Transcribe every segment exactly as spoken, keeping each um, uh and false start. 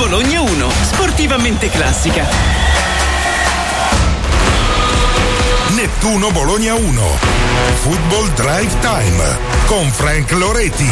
Bologna uno, sportivamente classica. Nettuno Bologna uno, Football Drive Time con Frank Loreti.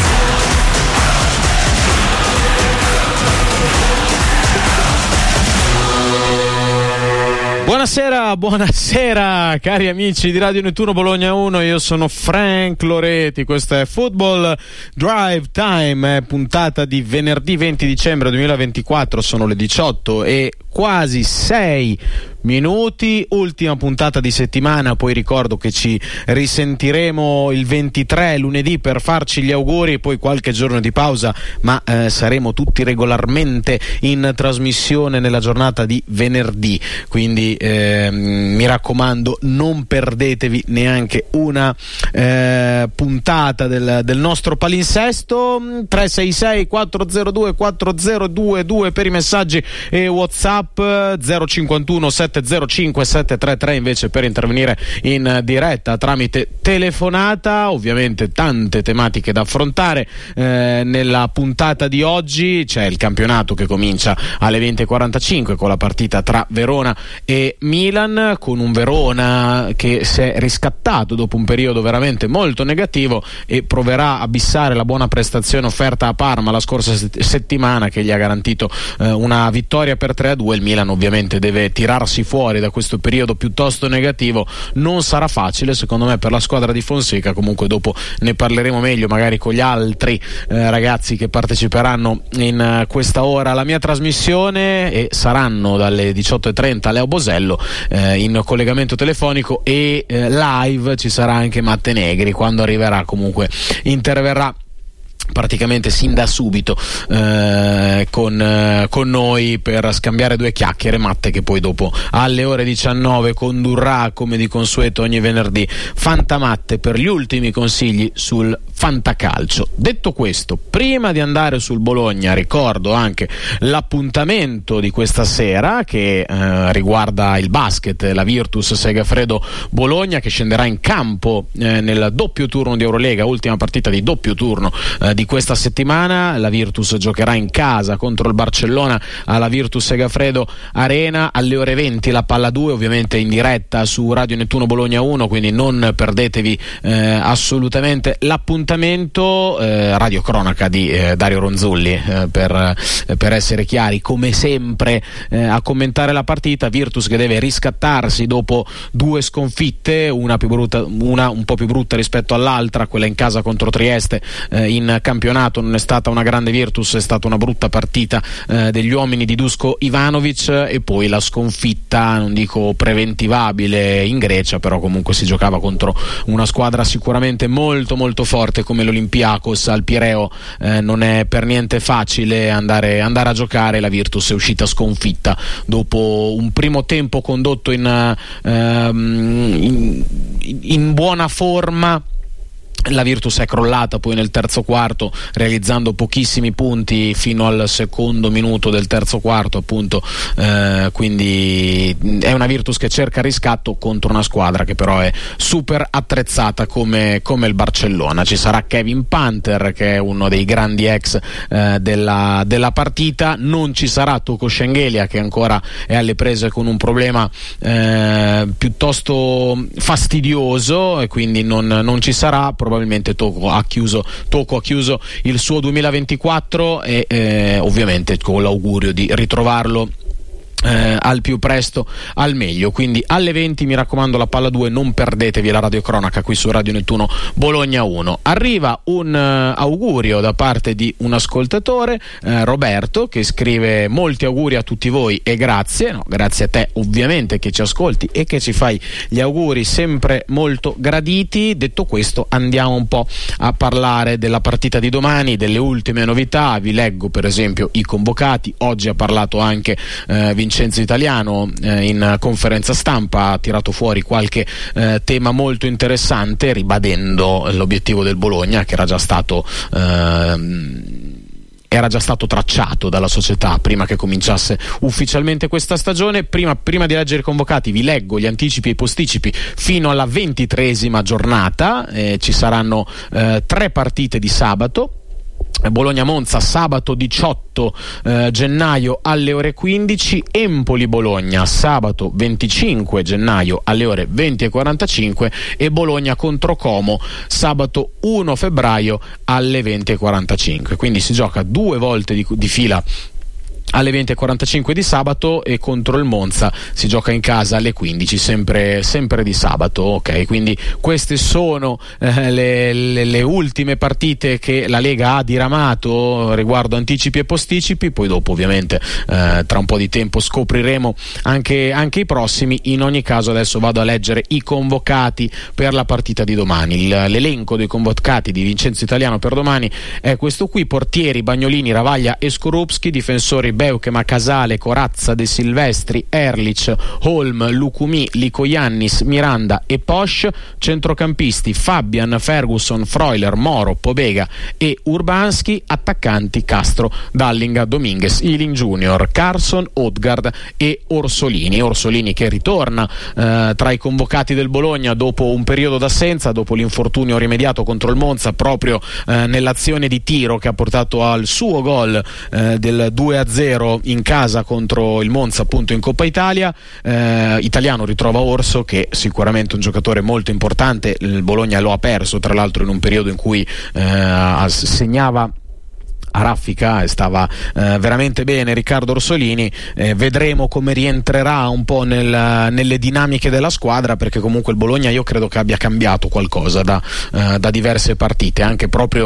Buonasera, buonasera cari amici di Radio Nettuno Bologna uno, io sono Frank Loreti, questo è Football Drive Time, puntata di venerdì venti dicembre duemilaventiquattro, sono le diciotto e quasi sei minuti, ultima puntata di settimana, poi ricordo che ci risentiremo il ventitré lunedì per farci gli auguri e poi qualche giorno di pausa, ma eh, saremo tutti regolarmente in trasmissione nella giornata di venerdì, quindi eh, mi raccomando non perdetevi neanche una eh, puntata del, del nostro palinsesto. Tre sei sei quattro zero due quattro zero due due per i messaggi e WhatsApp, zero cinquantuno sette zero cinque sette tre tre invece per intervenire in diretta tramite telefonata. Ovviamente tante tematiche da affrontare eh, nella puntata di oggi. C'è il campionato che comincia alle venti e quarantacinque con la partita tra Verona e Milan, con un Verona che si è riscattato dopo un periodo veramente molto negativo e proverà a bissare la buona prestazione offerta a Parma la scorsa settimana, che gli ha garantito eh, una vittoria per tre a due. Il Milan ovviamente deve tirarsi fuori da questo periodo piuttosto negativo, non sarà facile secondo me per la squadra di Fonseca. Comunque dopo ne parleremo meglio magari con gli altri eh, ragazzi che parteciperanno in uh, questa ora alla mia trasmissione, e saranno dalle diciotto e trenta Leo Bosello eh, in collegamento telefonico e eh, live ci sarà anche Matte Negri quando arriverà, comunque interverrà praticamente sin da subito eh, con, eh, con noi per scambiare due chiacchiere. Matte che poi dopo alle ore diciannove condurrà come di consueto ogni venerdì Fantamatte per gli ultimi consigli sul fantacalcio. Detto questo, prima di andare sul Bologna ricordo anche l'appuntamento di questa sera che eh, riguarda il basket, la Virtus Segafredo Bologna che scenderà in campo eh, nel doppio turno di Eurolega, ultima partita di doppio turno eh, di questa settimana. La Virtus giocherà in casa contro il Barcellona alla Virtus Segafredo Arena alle ore venti, la palla due ovviamente in diretta su Radio Nettuno Bologna uno, quindi non perdetevi eh, assolutamente l'appuntamento. Eh, radio cronaca di eh, Dario Ronzulli eh, per, eh, per essere chiari, come sempre eh, a commentare la partita. Virtus che deve riscattarsi dopo due sconfitte, una più brutta, una un po' più brutta rispetto all'altra, quella in casa contro Trieste eh, in campionato non è stata una grande Virtus, è stata una brutta partita eh, degli uomini di Duško Ivanović, e poi la sconfitta, non dico preventivabile, in Grecia, però comunque si giocava contro una squadra sicuramente molto molto forte come l'Olympiakos al Pireo. Eh, non è per niente facile andare, andare a giocare. La Virtus è uscita sconfitta dopo un primo tempo condotto in, ehm, in, in buona forma. La Virtus è crollata poi nel terzo quarto realizzando pochissimi punti fino al secondo minuto del terzo quarto appunto, eh, quindi è una Virtus che cerca riscatto contro una squadra che però è super attrezzata come, come il Barcellona. Ci sarà Kevin Panther che è uno dei grandi ex eh, della, della partita, non ci sarà Toko Shengelia che ancora è alle prese con un problema eh, piuttosto fastidioso e quindi non, non ci sarà. Probabilmente Toko ha chiuso, Toko ha chiuso il suo duemilaventiquattro e eh, ovviamente con l'augurio di ritrovarlo Eh, al più presto al meglio. Quindi alle venti mi raccomando la palla due, non perdetevi la radiocronaca qui su Radio Nettuno Bologna uno. Arriva un uh, augurio da parte di un ascoltatore, uh, Roberto, che scrive: molti auguri a tutti voi e grazie, no, grazie a te ovviamente che ci ascolti e che ci fai gli auguri sempre molto graditi. Detto questo, andiamo un po' a parlare della partita di domani, delle ultime novità. Vi leggo per esempio i convocati. Oggi ha parlato anche uh, Vincenzo Italiano eh, in conferenza stampa, ha tirato fuori qualche eh, tema molto interessante, ribadendo l'obiettivo del Bologna che era già stato eh, era già stato tracciato dalla società prima che cominciasse ufficialmente questa stagione. Prima, prima di leggere i convocati vi leggo gli anticipi e i posticipi fino alla ventitreesima giornata. Eh, ci saranno eh, tre partite di sabato. Bologna-Monza sabato diciotto eh, gennaio alle ore quindici, Empoli-Bologna sabato venticinque gennaio alle ore venti e quarantacinque e Bologna contro Como sabato primo febbraio alle venti e quarantacinque. Quindi si gioca due volte di, di fila alle venti e quarantacinque di sabato, e contro il Monza si gioca in casa alle quindici, sempre, sempre di sabato. Ok, quindi queste sono eh, le, le, le ultime partite che la Lega ha diramato riguardo anticipi e posticipi. Poi dopo ovviamente eh, tra un po' di tempo scopriremo anche, anche i prossimi. In ogni caso adesso vado a leggere i convocati per la partita di domani. Il, l'elenco dei convocati di Vincenzo Italiano per domani è questo qui: portieri Bagnolini, Ravaglia e Skorupski, difensori Beukema, Casale, Corazza, De Silvestri, Erlich, Holm, Lucumi, Licoiannis, Miranda e Posch. Centrocampisti Fabian, Ferguson, Freuler, Moro, Pobega e Urbanski. Attaccanti Castro, Dallinga, Dominguez, Ealing Junior, Carson, Odgaard e Orsolini. Orsolini che ritorna eh, tra i convocati del Bologna dopo un periodo d'assenza, dopo l'infortunio rimediato contro il Monza, proprio eh, nell'azione di tiro che ha portato al suo gol eh, del due a zero in casa contro il Monza, appunto in Coppa Italia. eh, Italiano ritrova Orso, che è sicuramente un giocatore molto importante. Il Bologna lo ha perso tra l'altro in un periodo in cui eh, segnava a raffica e stava eh, veramente bene Riccardo Orsolini. Eh, vedremo come rientrerà un po' nel, nelle dinamiche della squadra, perché comunque il Bologna io credo che abbia cambiato qualcosa da, eh, da diverse partite, anche proprio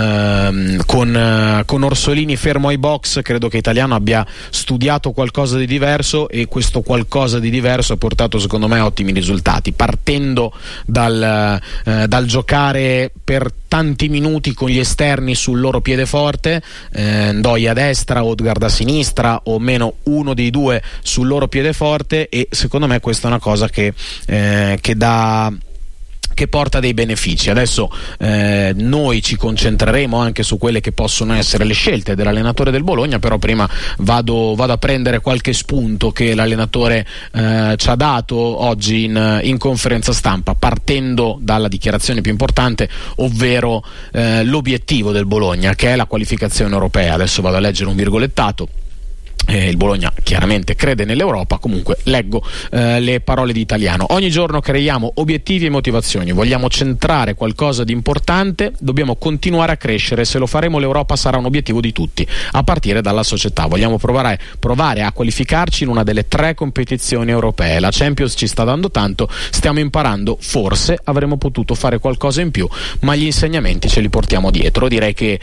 eh, con, eh, con Orsolini fermo ai box. Credo che Italiano abbia studiato qualcosa di diverso, e questo qualcosa di diverso ha portato secondo me ottimi risultati, partendo dal, eh, dal giocare per tanti minuti con gli esterni sul loro piede forte, eh, Ndoi a destra, Odgaard a sinistra, o meno uno dei due sul loro piede forte, e secondo me questa è una cosa che, eh, che dà che porta dei benefici. Adesso eh, noi ci concentreremo anche su quelle che possono essere le scelte dell'allenatore del Bologna, però prima vado, vado a prendere qualche spunto che l'allenatore eh, ci ha dato oggi in, in conferenza stampa, partendo dalla dichiarazione più importante, ovvero eh, l'obiettivo del Bologna, che è la qualificazione europea. Adesso vado a leggere un virgolettato. Eh, il Bologna chiaramente crede nell'Europa. Comunque leggo eh, le parole di Italiano: ogni giorno creiamo obiettivi e motivazioni, vogliamo centrare qualcosa di importante, dobbiamo continuare a crescere. Se lo faremo l'Europa sarà un obiettivo di tutti, a partire dalla società. Vogliamo provare, provare a qualificarci in una delle tre competizioni europee. La Champions ci sta dando tanto, stiamo imparando, forse avremmo potuto fare qualcosa in più, ma gli insegnamenti ce li portiamo dietro. Direi che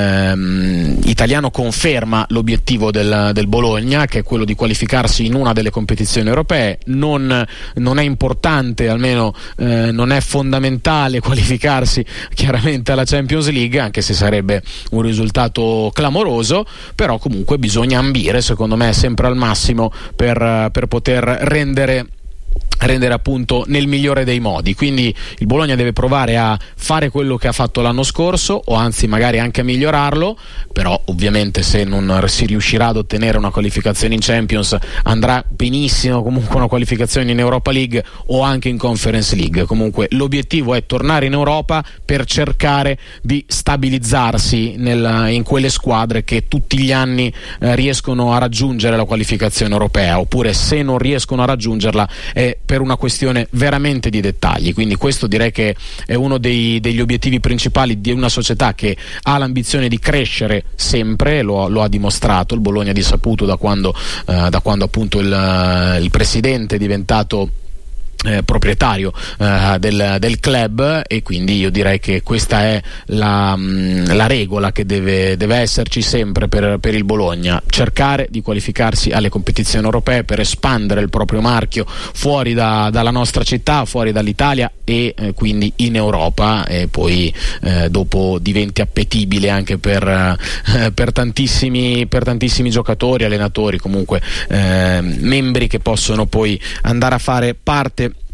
ehm, Italiano conferma l'obiettivo del, del Bologna, che è quello di qualificarsi in una delle competizioni europee. Non, non è importante, almeno eh, non è fondamentale qualificarsi chiaramente alla Champions League, anche se sarebbe un risultato clamoroso, però comunque bisogna ambire, secondo me, sempre al massimo per, per poter rendere rendere appunto nel migliore dei modi. Quindi il Bologna deve provare a fare quello che ha fatto l'anno scorso, o anzi magari anche a migliorarlo, però ovviamente se non si riuscirà ad ottenere una qualificazione in Champions andrà benissimo comunque una qualificazione in Europa League o anche in Conference League. Comunque l'obiettivo è tornare in Europa per cercare di stabilizzarsi nel, in quelle squadre che tutti gli anni eh, riescono a raggiungere la qualificazione europea, oppure se non riescono a raggiungerla è per una questione veramente di dettagli. Quindi questo direi che è uno dei, degli obiettivi principali di una società che ha l'ambizione di crescere sempre, lo, lo ha dimostrato il Bologna di Saputo da quando, eh, da quando appunto il, il presidente è diventato Eh, proprietario eh, del, del club, e quindi io direi che questa è la, mh, la regola che deve, deve esserci sempre per, per il Bologna: cercare di qualificarsi alle competizioni europee per espandere il proprio marchio fuori da, dalla nostra città, fuori dall'Italia, e eh, quindi in Europa, e poi eh, dopo diventi appetibile anche per, eh, per tantissimi per tantissimi giocatori, allenatori, comunque eh, membri che possono poi andare a fare parte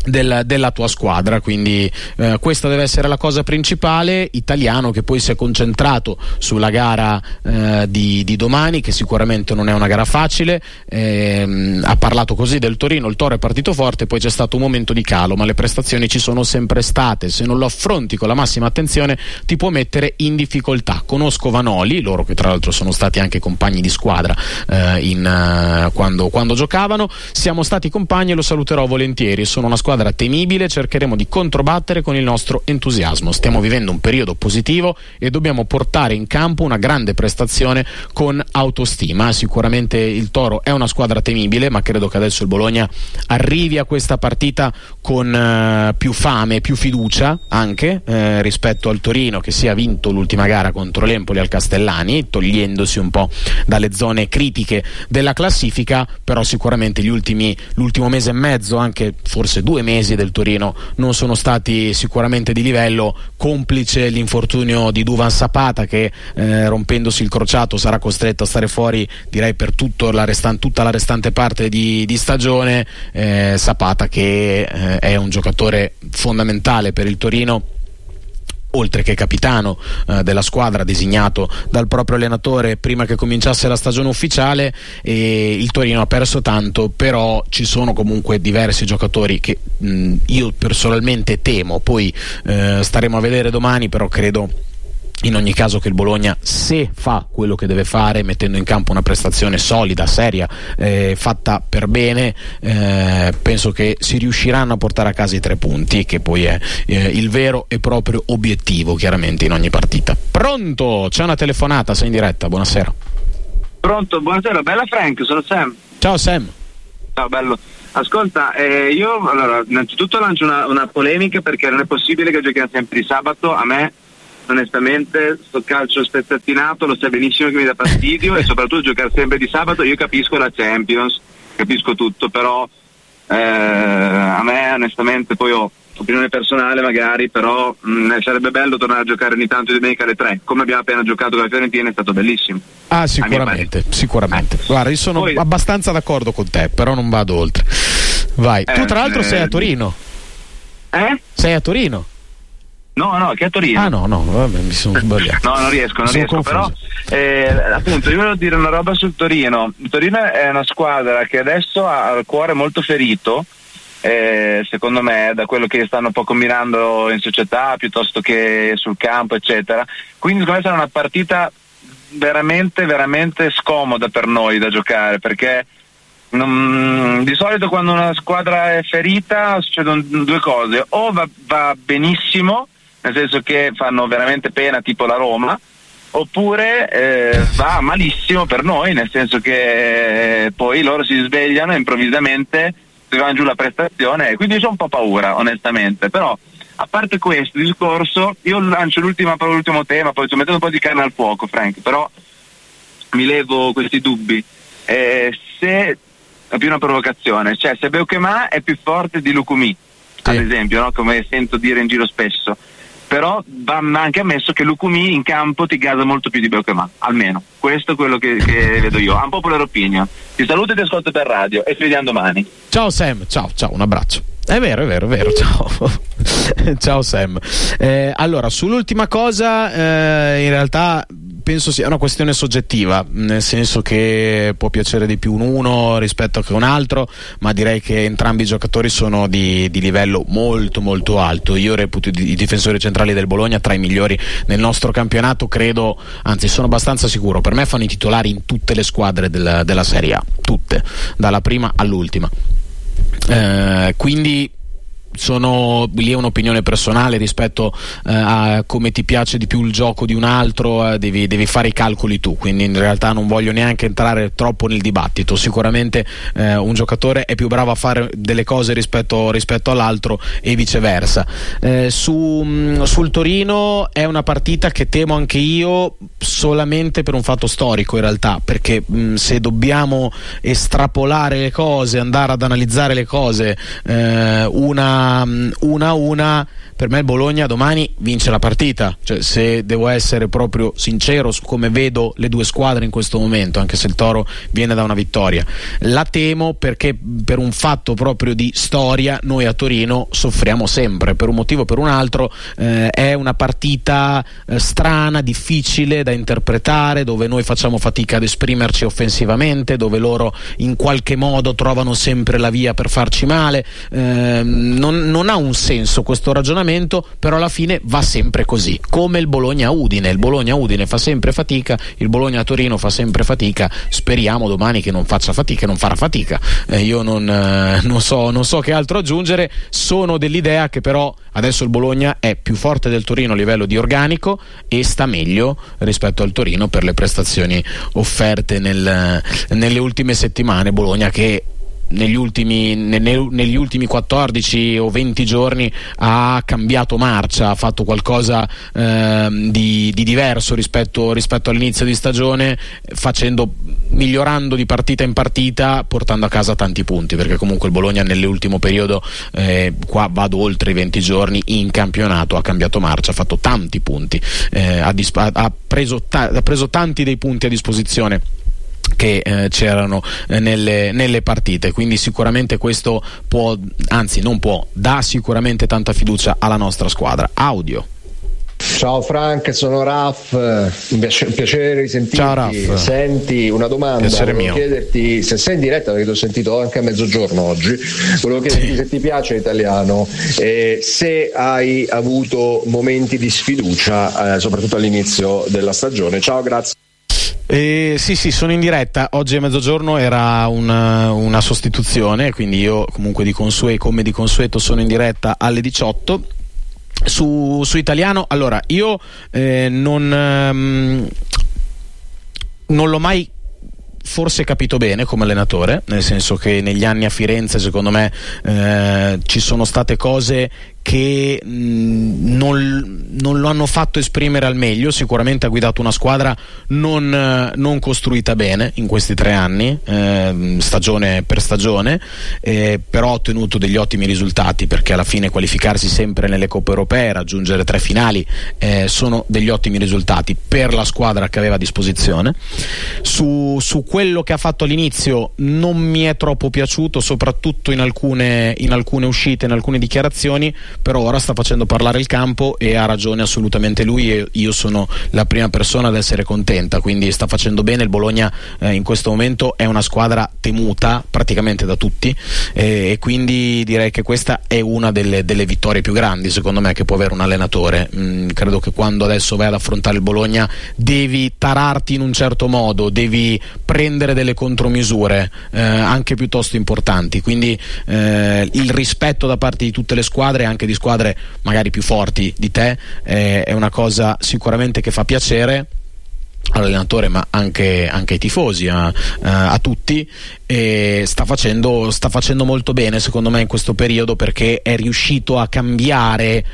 Del, della tua squadra, quindi eh, questa deve essere la cosa principale. Italiano che poi si è concentrato sulla gara eh, di, di domani, che sicuramente non è una gara facile, eh, ha parlato così del Torino: il Toro è partito forte, poi c'è stato un momento di calo, ma le prestazioni ci sono sempre state, se non lo affronti con la massima attenzione ti può mettere in difficoltà. Conosco Vanoli, loro che tra l'altro sono stati anche compagni di squadra eh, in, uh, quando, quando giocavano, siamo stati compagni e lo saluterò volentieri, sono una squadra temibile, cercheremo di controbattere con il nostro entusiasmo. Stiamo vivendo un periodo positivo e dobbiamo portare in campo una grande prestazione con autostima. Sicuramente il Toro è una squadra temibile, ma credo che adesso il Bologna arrivi a questa partita con eh, più fame, più fiducia anche eh, rispetto al Torino, che si è vinto l'ultima gara contro l'Empoli al Castellani, togliendosi un po' dalle zone critiche della classifica. Però sicuramente gli ultimi l'ultimo mese e mezzo, anche forse due mesi del Torino, non sono stati sicuramente di livello, complice l'infortunio di Duvan Zapata che eh, rompendosi il crociato sarà costretto a stare fuori, direi per tutto la restan- tutta la restante parte di, di stagione. eh, Zapata che eh, è un giocatore fondamentale per il Torino, oltre che capitano eh, della squadra, designato dal proprio allenatore prima che cominciasse la stagione ufficiale. E il Torino ha perso tanto, però ci sono comunque diversi giocatori che mh, io personalmente temo, poi eh, staremo a vedere domani, però credo in ogni caso che il Bologna, se fa quello che deve fare, mettendo in campo una prestazione solida, seria, eh, fatta per bene, eh, penso che si riusciranno a portare a casa i tre punti, che poi è eh, il vero e proprio obiettivo chiaramente in ogni partita. Pronto? C'è una telefonata, sei in diretta, buonasera. Pronto, buonasera, bella Frank, sono Sam. Ciao Sam. Ciao, bello. Ascolta, eh, io allora innanzitutto lancio una, una polemica, perché non è possibile che giochiamo sempre di sabato. A me onestamente sto calcio spezzettinato lo sai benissimo che mi dà fastidio, e soprattutto giocare sempre di sabato. Io capisco la Champions, capisco tutto, però eh, a me onestamente, poi ho opinione personale magari, però mh, sarebbe bello tornare a giocare ogni tanto di domenica alle tre, come abbiamo appena giocato con la Fiorentina, è stato bellissimo. Ah, sicuramente, sicuramente. Eh. Guarda, io sono poi abbastanza d'accordo con te, però non vado oltre. Vai, eh, tu tra l'altro eh, sei a Torino. Eh? Sei a Torino? No, no, che a Torino. Ah no, no, vabbè, mi sono sbagliato. No, non riesco, non riesco, confuso. Però eh, appunto io volevo dire una roba sul Torino. Il Torino è una squadra che adesso ha il cuore molto ferito, eh, secondo me, da quello che stanno un po' combinando in società piuttosto che sul campo, eccetera. Quindi secondo me sarà una partita veramente, veramente scomoda per noi da giocare, perché Non, di solito quando una squadra è ferita succedono due cose: o va, va benissimo, nel senso che fanno veramente pena, tipo la Roma, oppure eh, va malissimo per noi, nel senso che eh, poi loro si svegliano e improvvisamente si va giù la prestazione, e quindi ho un po' paura onestamente. Però a parte questo discorso, io lancio l'ultima, l'ultimo tema, poi sto mettendo un po' di carne al fuoco, Frank, però mi levo questi dubbi. Eh, se è più una provocazione, cioè se Beukema è più forte di Lukumi, sì, ad esempio, no? Come sento dire in giro spesso, però va anche ammesso che Lukumi in campo ti gasa molto più di Beukema, almeno questo è quello che, che vedo io. Un popular opinion. Ti saluto e ti ascolto per radio e ci vediamo domani. Ciao Sam, ciao, ciao, un abbraccio. È vero, è vero, è vero, ciao. Ciao Sam. Eh, allora, sull'ultima cosa, eh, in realtà penso sia una questione soggettiva, nel senso che può piacere di più un uno rispetto che un altro, ma direi che entrambi i giocatori sono di, di livello molto molto alto. Io reputo i difensori centrali del Bologna tra i migliori nel nostro campionato, credo, anzi sono abbastanza sicuro, per me fanno i titolari in tutte le squadre del, della Serie A, tutte, dalla prima all'ultima. Eh, quindi sono lì, è un'opinione personale rispetto eh, a come ti piace di più il gioco di un altro, eh, devi, devi fare i calcoli tu, quindi in realtà non voglio neanche entrare troppo nel dibattito. Sicuramente eh, un giocatore è più bravo a fare delle cose rispetto, rispetto all'altro e viceversa. Eh, su, mh, sul Torino è una partita che temo anche io, solamente per un fatto storico in realtà, perché mh, se dobbiamo estrapolare le cose, andare ad analizzare le cose eh, una una a una, per me il Bologna domani vince la partita, cioè, se devo essere proprio sincero su come vedo le due squadre in questo momento, anche se il Toro viene da una vittoria. La temo perché per un fatto proprio di storia noi a Torino soffriamo sempre, per un motivo o per un altro. Eh, è una partita eh, strana, difficile da interpretare, dove noi facciamo fatica ad esprimerci offensivamente, dove loro in qualche modo trovano sempre la via per farci male. Eh, non, non ha un senso questo ragionamento, però alla fine va sempre così, come il Bologna-Udine. Il Bologna-Udine fa sempre fatica, il Bologna-Torino fa sempre fatica. Speriamo domani che non faccia fatica, non farà fatica. Eh, io non, eh, non so, non so che altro aggiungere. Sono dell'idea che però adesso il Bologna è più forte del Torino a livello di organico e sta meglio rispetto al Torino per le prestazioni offerte nel, nelle ultime settimane. Bologna che negli ultimi, ne, negli ultimi quattordici o venti giorni ha cambiato marcia, ha fatto qualcosa eh, di, di diverso rispetto, rispetto all'inizio di stagione, facendo, migliorando di partita in partita, portando a casa tanti punti, perché comunque il Bologna nell'ultimo periodo, eh, qua vado oltre i venti giorni, in campionato ha cambiato marcia, ha fatto tanti punti, eh, ha, disp- ha, preso ta- ha preso tanti dei punti a disposizione che eh, c'erano eh, nelle, nelle partite, quindi sicuramente questo può, anzi non può, dà sicuramente tanta fiducia alla nostra squadra. Audio. Ciao Frank, sono Raff, un piacere risentirti. Ciao Raff. Senti, una domanda, piacere volevo mio. chiederti se sei in diretta, perché ti ho sentito anche a mezzogiorno oggi, volevo chiederti sì. se ti piace l'italiano e se hai avuto momenti di sfiducia eh, soprattutto all'inizio della stagione. Ciao, grazie. Eh, sì sì sono in diretta, oggi a mezzogiorno era una, una sostituzione, quindi io comunque di consueto, come di consueto sono in diretta alle diciotto. Su, su italiano, allora io eh, non, ehm, non l'ho mai forse capito bene come allenatore, nel senso che negli anni a Firenze secondo me eh, ci sono state cose che mh, non, non lo hanno fatto esprimere al meglio. Sicuramente ha guidato una squadra non, non costruita bene in questi tre anni, eh, stagione per stagione, eh, però ha ottenuto degli ottimi risultati, perché alla fine qualificarsi sempre nelle coppe europee, raggiungere tre finali, eh, sono degli ottimi risultati per la squadra che aveva a disposizione. Su, su quello che ha fatto all'inizio non mi è troppo piaciuto, soprattutto in alcune, in alcune uscite, in alcune dichiarazioni, però ora sta facendo parlare il campo e ha ragione assolutamente lui, e io sono la prima persona ad essere contenta, quindi sta facendo bene. Il Bologna eh, in questo momento è una squadra temuta praticamente da tutti, eh, e quindi direi che questa è una delle, delle vittorie più grandi secondo me che può avere un allenatore. Mm, credo che quando adesso vai ad affrontare il Bologna devi tararti in un certo modo, devi prendere delle contromisure eh, anche piuttosto importanti, quindi eh, il rispetto da parte di tutte le squadre, anche di squadre magari più forti di te, eh, è una cosa sicuramente che fa piacere all'allenatore, ma anche, anche ai tifosi, a, a tutti, e sta facendo, sta facendo molto bene secondo me in questo periodo, perché è riuscito a cambiare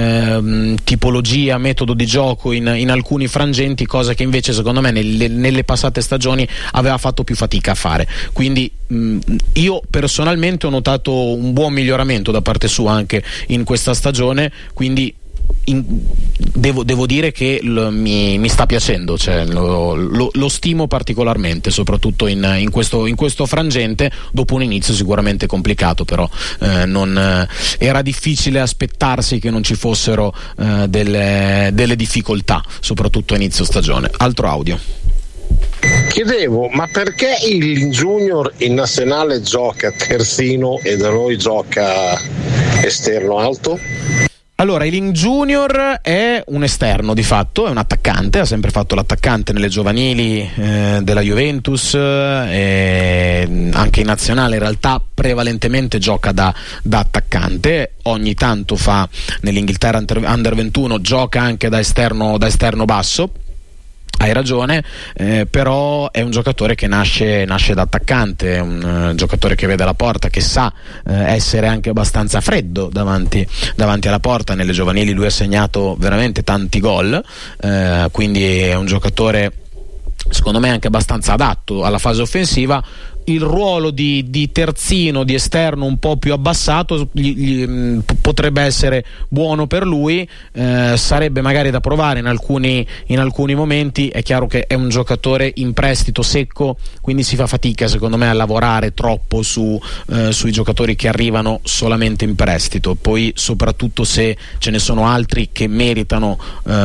eh, tipologia, metodo di gioco in, in alcuni frangenti, cosa che invece secondo me nelle, nelle passate stagioni aveva fatto più fatica a fare. Quindi mh, io personalmente ho notato un buon miglioramento da parte sua anche in questa stagione, quindi In, devo, devo dire che lo, mi, mi sta piacendo, cioè, lo, lo, lo stimo particolarmente, soprattutto in, in, questo, in questo frangente, dopo un inizio sicuramente complicato, però eh, non, eh, era difficile aspettarsi che non ci fossero eh, delle, delle difficoltà, soprattutto a inizio stagione. Altro audio. Chiedevo, ma perché il Junior in nazionale gioca terzino e da noi gioca esterno alto? Allora, Ilin Junior è un esterno di fatto, è un attaccante, ha sempre fatto l'attaccante nelle giovanili eh, della Juventus, e anche in nazionale in realtà prevalentemente gioca da, da attaccante, ogni tanto fa nell'Inghilterra Under ventuno, gioca anche da esterno, da esterno basso. Hai ragione, eh, però è un giocatore che nasce, nasce da attaccante, è un uh, giocatore che vede la porta, che sa uh, essere anche abbastanza freddo davanti, davanti alla porta. Nelle giovanili lui ha segnato veramente tanti gol, uh, quindi è un giocatore secondo me anche abbastanza adatto alla fase offensiva. Il ruolo di, di terzino, di esterno un po' più abbassato gli, gli, potrebbe essere buono per lui, eh, sarebbe magari da provare in alcuni, in alcuni momenti. È chiaro che è un giocatore in prestito secco, quindi si fa fatica secondo me a lavorare troppo su, eh, sui giocatori che arrivano solamente in prestito, poi soprattutto se ce ne sono altri che meritano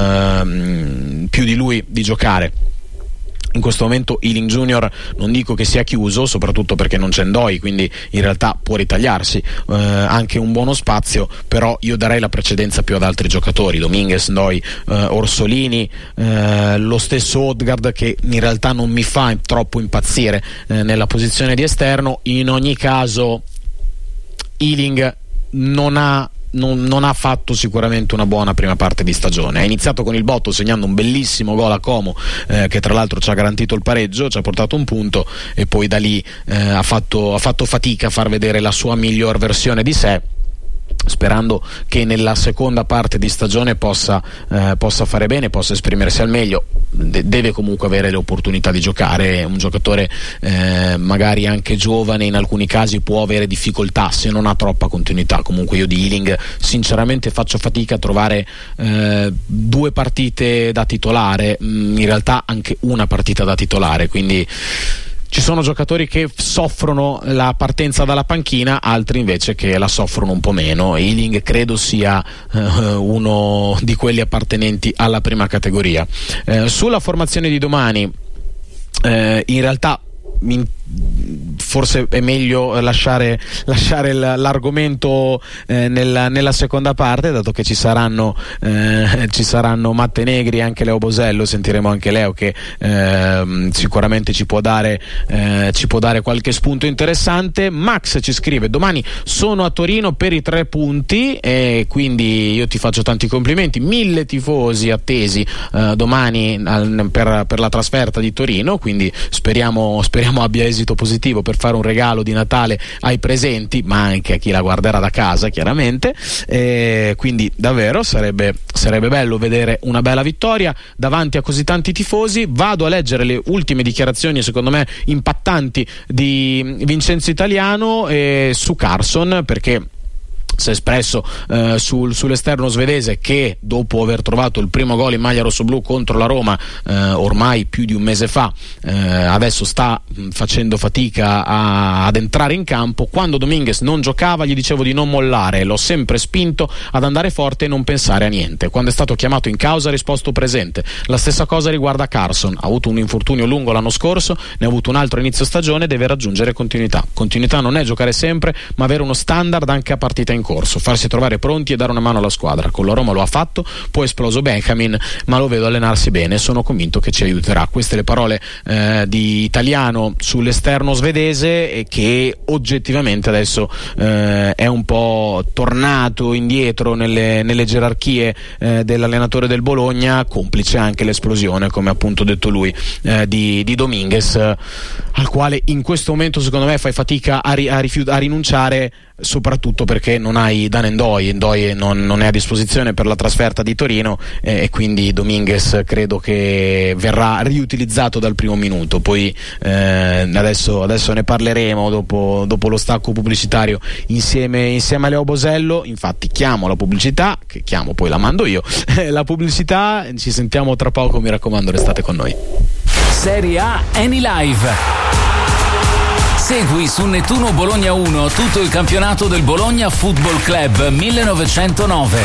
eh, più di lui di giocare. In questo momento Ealing Junior non dico che sia chiuso, soprattutto perché non c'è Ndoi, quindi in realtà può ritagliarsi eh, anche un buono spazio, però io darei la precedenza più ad altri giocatori, Dominguez, Ndoi, eh, Orsolini, eh, lo stesso Odgaard, che in realtà non mi fa troppo impazzire eh, nella posizione di esterno. In ogni caso Ealing non ha Non, non ha fatto sicuramente una buona prima parte di stagione. Ha iniziato con il botto segnando un bellissimo gol a Como, eh, che tra l'altro ci ha garantito il pareggio, ci ha portato un punto, e poi da lì eh, ha, fatto, ha fatto fatica a far vedere la sua miglior versione di sé, sperando che nella seconda parte di stagione possa, eh, possa fare bene, possa esprimersi al meglio. De- deve comunque avere le opportunità di giocare. Un giocatore eh, magari anche giovane, in alcuni casi può avere difficoltà se non ha troppa continuità. Comunque io di Ealing sinceramente faccio fatica a trovare eh, due partite da titolare, in realtà anche una partita da titolare, quindi ci sono giocatori che soffrono la partenza dalla panchina, altri invece che la soffrono un po' meno. Ealing credo sia eh, uno di quelli appartenenti alla prima categoria. Eh, sulla formazione di domani, eh, in realtà in, forse è meglio lasciare, lasciare l'argomento eh, nella, nella seconda parte, dato che ci saranno eh, ci saranno Matte Negri e anche Leo Bosello. Sentiremo anche Leo, che eh, sicuramente ci può dare eh, ci può dare qualche spunto interessante. Max ci scrive: domani sono a Torino per i tre punti, e quindi io ti faccio tanti complimenti. Mille tifosi attesi eh, domani al, per, per la trasferta di Torino, quindi speriamo, speriamo abbia esito positivo per fare un regalo di Natale ai presenti, ma anche a chi la guarderà da casa, chiaramente. E quindi davvero sarebbe, sarebbe bello vedere una bella vittoria davanti a così tanti tifosi. Vado a leggere le ultime dichiarazioni, secondo me impattanti, di Vincenzo Italiano eh, su Carson, perché si è espresso eh, sul, sull'esterno svedese, che dopo aver trovato il primo gol in maglia rossoblù contro la Roma eh, ormai più di un mese fa, eh, adesso sta mh, facendo fatica a, ad entrare in campo. Quando Dominguez non giocava gli dicevo di non mollare, l'ho sempre spinto ad andare forte e non pensare a niente. Quando è stato chiamato in causa ha risposto presente. La stessa cosa riguarda Carson, ha avuto un infortunio lungo l'anno scorso, ne ha avuto un altro inizio stagione, deve raggiungere continuità. Continuità non è giocare sempre, ma avere uno standard anche a partita in corso, farsi trovare pronti e dare una mano alla squadra. Con la Roma lo ha fatto, poi è esploso Benjamin, ma lo vedo allenarsi bene, sono convinto che ci aiuterà. Queste le parole eh, di Italiano sull'esterno svedese, e che oggettivamente adesso eh, è un po' tornato indietro nelle, nelle gerarchie eh, dell'allenatore del Bologna, complice anche l'esplosione, come appunto detto lui, eh, di, di Dominguez, eh, al quale in questo momento secondo me fai fatica a, ri, a, rifiut- a rinunciare, soprattutto perché non hai Dan Ndoi, Ndoi non, non è a disposizione per la trasferta di Torino, eh, e quindi Dominguez credo che verrà riutilizzato dal primo minuto. Poi eh, adesso, adesso ne parleremo dopo, dopo lo stacco pubblicitario insieme, insieme a Leo Bosello. Infatti chiamo la pubblicità, che chiamo poi la mando io la pubblicità, ci sentiamo tra poco, mi raccomando restate con noi. Serie A Eni Live. Segui su Nettuno Bologna uno tutto il campionato del Bologna Football Club millenovecentonove.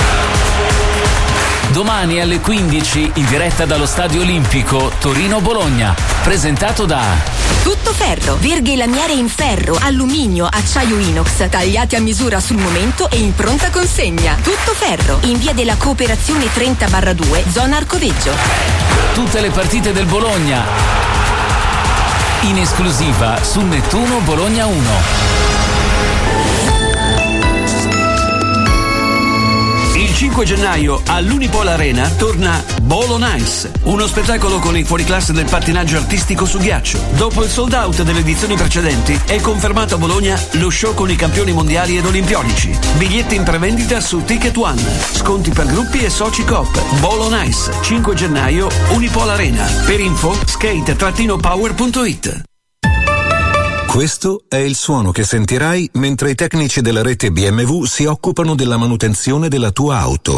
Domani alle quindici in diretta dallo Stadio Olimpico Torino-Bologna. Presentato da Tutto Ferro, verghe lamiere in ferro, alluminio, acciaio inox, tagliati a misura sul momento e in pronta consegna. Tutto Ferro, in via della Cooperazione trenta barra due, zona Arcoveggio. Tutte le partite del Bologna in esclusiva su Nettuno Bologna uno. Il cinque gennaio all'Unipol Arena torna Bolo Nice, uno spettacolo con i fuoriclasse del pattinaggio artistico su ghiaccio. Dopo il sold out delle edizioni precedenti è confermato a Bologna lo show con i campioni mondiali ed olimpionici. Biglietti in prevendita su Ticket One. Sconti per gruppi e soci Coop. Bolo Nice, cinque gennaio, Unipol Arena. Per info skate power punto it. Questo è il suono che sentirai mentre i tecnici della rete B M W si occupano della manutenzione della tua auto.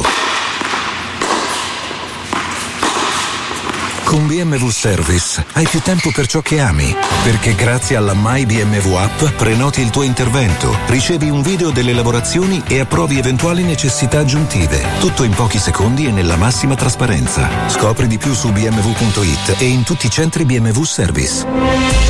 Con B M W Service hai più tempo per ciò che ami, perché grazie alla My B M W App prenoti il tuo intervento, ricevi un video delle lavorazioni e approvi eventuali necessità aggiuntive. Tutto in pochi secondi e nella massima trasparenza. Scopri di più su b m w punto it e in tutti i centri B M W Service.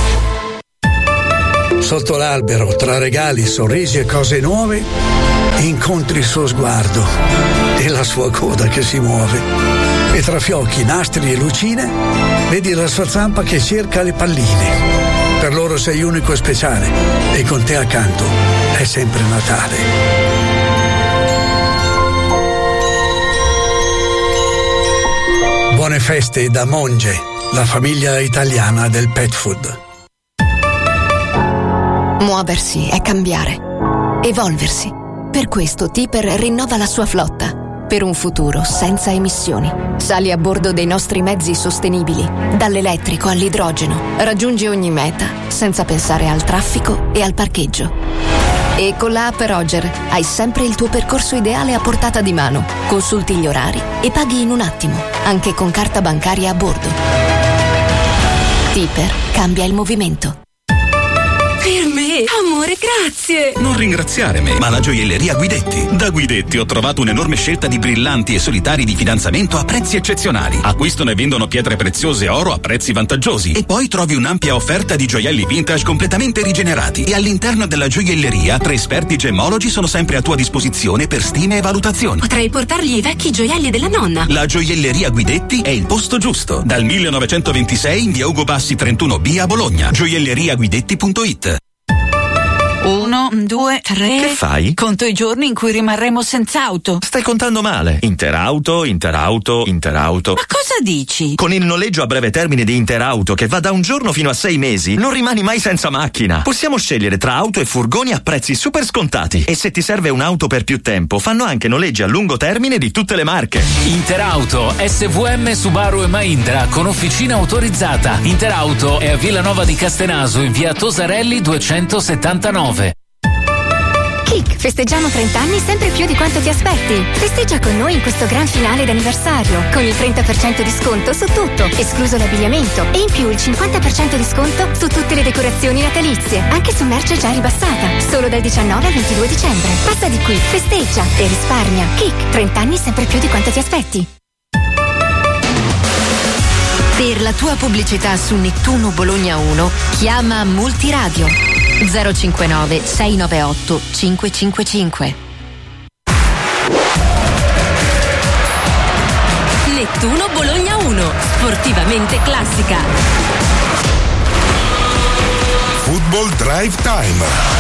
Sotto l'albero, tra regali, sorrisi e cose nuove, incontri il suo sguardo e la sua coda che si muove. E tra fiocchi, nastri e lucine, vedi la sua zampa che cerca le palline. Per loro sei unico e speciale e con te accanto è sempre Natale. Buone feste da Monge, la famiglia italiana del pet food. Muoversi è cambiare, evolversi. Per questo Tipper rinnova la sua flotta, per un futuro senza emissioni. Sali a bordo dei nostri mezzi sostenibili, dall'elettrico all'idrogeno. Raggiungi ogni meta senza pensare al traffico e al parcheggio. E con la app Roger hai sempre il tuo percorso ideale a portata di mano. Consulti gli orari e paghi in un attimo, anche con carta bancaria a bordo. Tipper cambia il movimento. Per me, amore, grazie! Non ringraziare me, ma la gioielleria Guidetti. Da Guidetti ho trovato un'enorme scelta di brillanti e solitari di fidanzamento a prezzi eccezionali. Acquistano e vendono pietre preziose e oro a prezzi vantaggiosi. E poi trovi un'ampia offerta di gioielli vintage completamente rigenerati. E all'interno della gioielleria, tre esperti gemmologi sono sempre a tua disposizione per stime e valutazioni. Potrei portargli i vecchi gioielli della nonna. La gioielleria Guidetti è il posto giusto. Dal millenovecentoventisei in via Ugo Bassi trentuno B a Bologna. gioielleria guidetti punto it. Uno, due, tre. Che fai? Conto i giorni in cui rimarremo senza auto. Stai contando male. Interauto, Interauto, Interauto. Ma cosa dici? Con il noleggio a breve termine di Interauto, che va da un giorno fino a sei mesi, non rimani mai senza macchina. Possiamo scegliere tra auto e furgoni a prezzi super scontati. E se ti serve un'auto per più tempo, fanno anche noleggi a lungo termine di tutte le marche. Interauto, S V M, Subaru e Mahindra con officina autorizzata. Interauto è a Villanova di Castenaso in via Tosarelli duecentosettantanove. Kik, festeggiamo trenta anni sempre più di quanto ti aspetti. Festeggia con noi in questo gran finale d'anniversario, con il trenta per cento di sconto su tutto, escluso l'abbigliamento, e in più il cinquanta per cento di sconto su tutte le decorazioni natalizie, anche su merce già ribassata, solo dal diciannove al ventidue dicembre. Passa di qui, festeggia e risparmia. Kik, trenta anni sempre più di quanto ti aspetti. Per la tua pubblicità su Nettuno Bologna uno, chiama Multiradio zero cinquantanove sei nove otto cinque cinque cinque. Nettuno Bologna uno, sportivamente classica. Football Drive Time.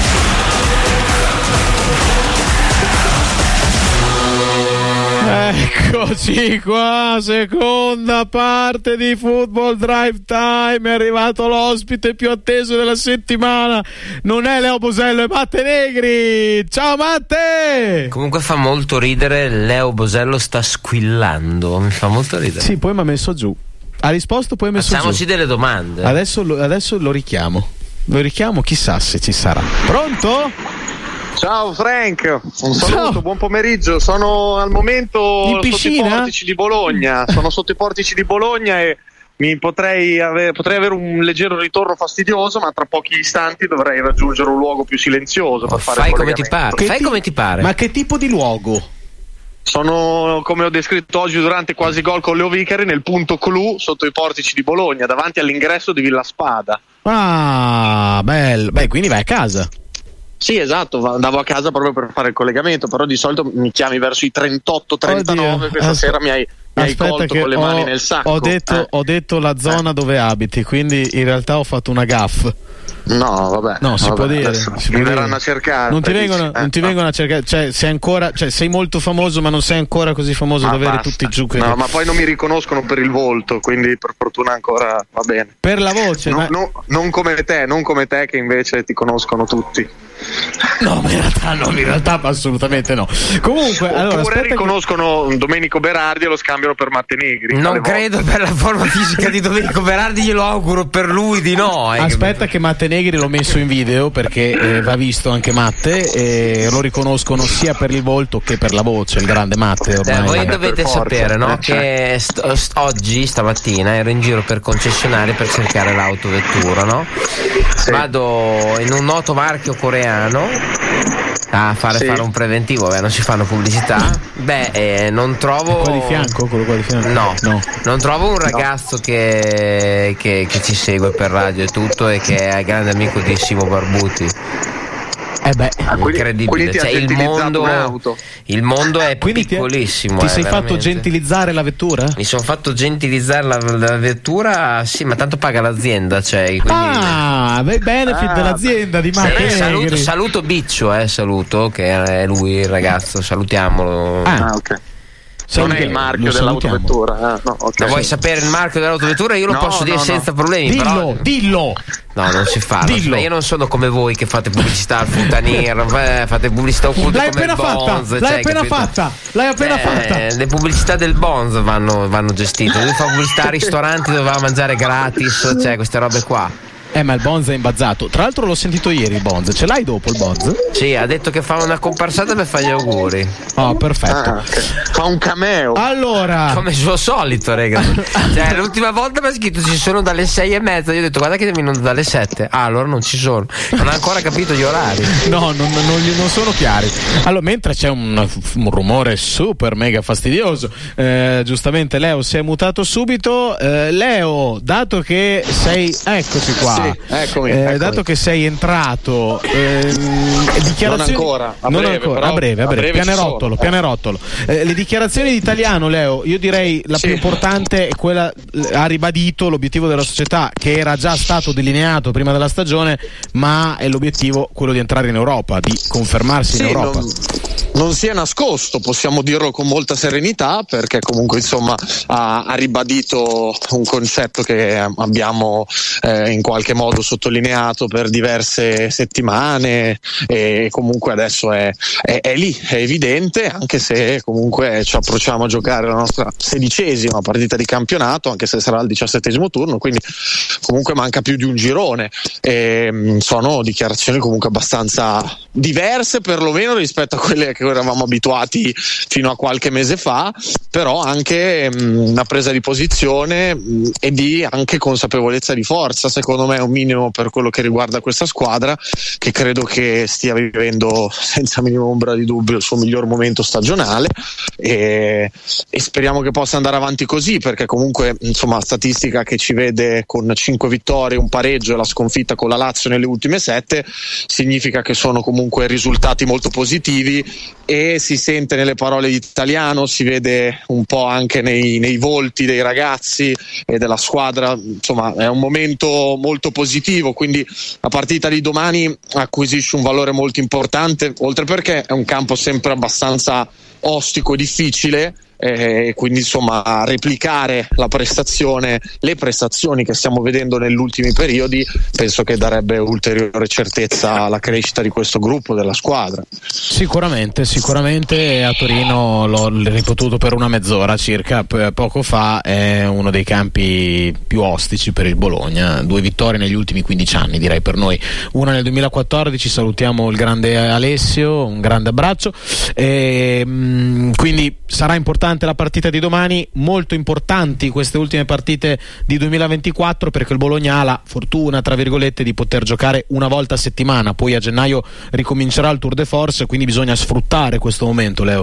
Eccoci qua, seconda parte di Football Drive Time. È arrivato l'ospite più atteso della settimana. Non è Leo Bosello, è Matte Negri. Ciao Matte! Comunque fa molto ridere, Leo Bosello sta squillando. Mi fa molto ridere. Sì, poi mi ha messo giù. Ha risposto, poi ha messo Facciamoci giù. delle domande. Adesso lo, adesso lo richiamo. Lo richiamo, chissà se ci sarà. Pronto? Ciao Frank, un saluto, Ciao. buon pomeriggio. Sono al momento In sotto i piscina? portici di Bologna. Sono sotto i portici di Bologna e mi potrei avere, potrei avere un leggero ritorno fastidioso, ma tra pochi istanti dovrei raggiungere un luogo più silenzioso per fare Fai il come ti collegamento. pare, fai ti- come ti pare. Ma che tipo di luogo? Sono, come ho descritto oggi durante Quasi Gol con Leo Vicari, nel punto clou sotto i portici di Bologna, davanti all'ingresso di Villa Spada. Ah, bello. Beh, quindi vai a casa. Sì, esatto, va- andavo a casa proprio per fare il collegamento, però di solito mi chiami verso i trentotto trentanove, Oddio, questa aspe- sera mi hai, mi hai Aspetta colto che con le mani ho, nel sacco. ho detto, Eh. ho detto la zona dove abiti, quindi in realtà ho fatto una gaffe. No, vabbè. No, si vabbè, può dire. adesso Si mi può verranno dire. a cercare. Non ti dici, vengono, eh, non ti no. vengono a cercare, cioè sei ancora, cioè sei molto famoso, ma non sei ancora così famoso Ma da avere basta. tutti giù. Che... No, ma poi non mi riconoscono per il volto, quindi per fortuna ancora va bene. Per la voce, No, ma... no, non come te, non come te che invece ti conoscono tutti. No, in realtà no, in realtà assolutamente no. Comunque, allora, Oppure aspetta che- riconoscono Domenico Berardi e lo scambiano per Matte Negri. Non alle credo volte. per la forma fisica di Domenico Berardi, glielo auguro, per lui di no. eh, Aspetta che Matte Negri l'ho messo in video perché eh, va visto anche Matte e lo riconoscono sia per il volto che per la voce, il grande Matte Eh, ormai. voi dovete forza, sapere, no, eh, che st- st- oggi, stamattina, ero in giro per concessionari per cercare l'autovettura, no? Vado in un noto marchio coreano a fare, Sì. fare un preventivo, beh, non si fanno pubblicità. Beh, eh, non trovo. Qua di fianco, quello qua di fianco. No, no. non trovo un ragazzo che, che, che ci segue per radio e tutto e che è grande amico di Simo Barbuti. Eh beh, incredibile. quindi ti ha Cioè, il gentilizzato mondo, un'auto. il mondo è Quindi ti- piccolissimo. Ti eh, sei fatto veramente. gentilizzare la vettura? Mi sono fatto gentilizzare la, la vettura, sì, ma tanto paga l'azienda, cioè, quindi... Ah, beh, benefit Ah, dell'azienda di Sì, Matte saluto, Negri. saluto Biccio, eh, saluto, che è lui il ragazzo, salutiamolo. Ah, Ah, ok. Sai Non è che il marchio lo salutiamo. dell'autovettura. Eh? No, ok. Ma vuoi sapere il marchio dell'autovettura? Io lo No, posso dire no, no. senza problemi. Dillo, però... dillo. No, non si fa. non si Dillo. fa. Io non sono come voi che fate pubblicità al Futanir, eh, fate pubblicità occulte L'hai come il appena fatta, Bonz. l'hai cioè, appena capito? fatta, l'hai appena Eh, fatta. Le pubblicità del Bonz vanno, vanno gestite. Lui fa pubblicità a ristoranti dove va a mangiare gratis, cioè queste robe qua. Eh, ma il Bonz è imbazzato. Tra l'altro l'ho sentito ieri il Bonz. Ce l'hai dopo il Bonz? Sì, ha detto che fa una comparsata per fare gli auguri. Oh, perfetto. Ah, ok. Fa un cameo. Allora, Come il suo solito, rega. Cioè, l'ultima volta mi ha scritto ci sono dalle sei e mezza. Io ho detto guarda che vengono dalle sette. Ah, allora non ci sono. Non ha ancora capito gli orari. no, non, non, gli- non sono chiari. Allora, mentre c'è un, un rumore super mega fastidioso, eh, giustamente Leo si è mutato subito. Eh, Leo, dato che sei, eccoci qua. Sì, eccomi, Eh, eccomi. dato che sei entrato, ehm, dichiarazioni... Non ancora, a Non breve, ancora, però, a breve, a a breve, breve ci pianerottolo, sono, eh. pianerottolo. Eh, le dichiarazioni di Italiano, Leo, io direi la Sì. più importante è quella, ha ribadito l'obiettivo della società che era già stato delineato prima della stagione, ma è l'obiettivo quello di entrare in Europa, di confermarsi in Sì, Europa. non, non si è nascosto, possiamo dirlo con molta serenità, perché comunque insomma ha, ha ribadito un concetto che abbiamo eh, in qualche modo sottolineato per diverse settimane e comunque adesso è, è, è lì, è evidente, anche se comunque ci approcciamo a giocare la nostra sedicesima partita di campionato, anche se sarà il diciassettesimo turno, quindi comunque manca più di un girone e mh, sono dichiarazioni comunque abbastanza diverse perlomeno rispetto a quelle che eravamo abituati fino a qualche mese fa, però anche mh, una presa di posizione mh, e di anche consapevolezza di forza, secondo me è un minimo per quello che riguarda questa squadra, che credo che stia vivendo senza minima ombra di dubbio il suo miglior momento stagionale e, e speriamo che possa andare avanti così, perché comunque insomma statistica che ci vede con cinque vittorie, un pareggio e la sconfitta con la Lazio nelle ultime sette significa che sono comunque risultati molto positivi e si sente nelle parole di Italiano, si vede un po' anche nei, nei volti dei ragazzi e della squadra, insomma è un momento molto positivo, quindi la partita di domani acquisisce un valore molto importante, oltre perché è un campo sempre abbastanza ostico e difficile e quindi insomma replicare la prestazione, le prestazioni che stiamo vedendo negli ultimi periodi penso che darebbe ulteriore certezza alla crescita di questo gruppo, della squadra. Sicuramente, sicuramente a Torino l'ho ripetuto per una mezz'ora circa p- poco fa, è uno dei campi più ostici per il Bologna, due vittorie negli ultimi quindici anni direi per noi, una nel duemilaquattordici, salutiamo il grande Alessio, un grande abbraccio e, mh, quindi sarà importante la partita di domani, molto importanti queste ultime partite di duemilaventiquattro perché il Bologna ha la fortuna tra virgolette di poter giocare una volta a settimana, poi a gennaio ricomincerà il Tour de Force, quindi bisogna sfruttare questo momento, Leo.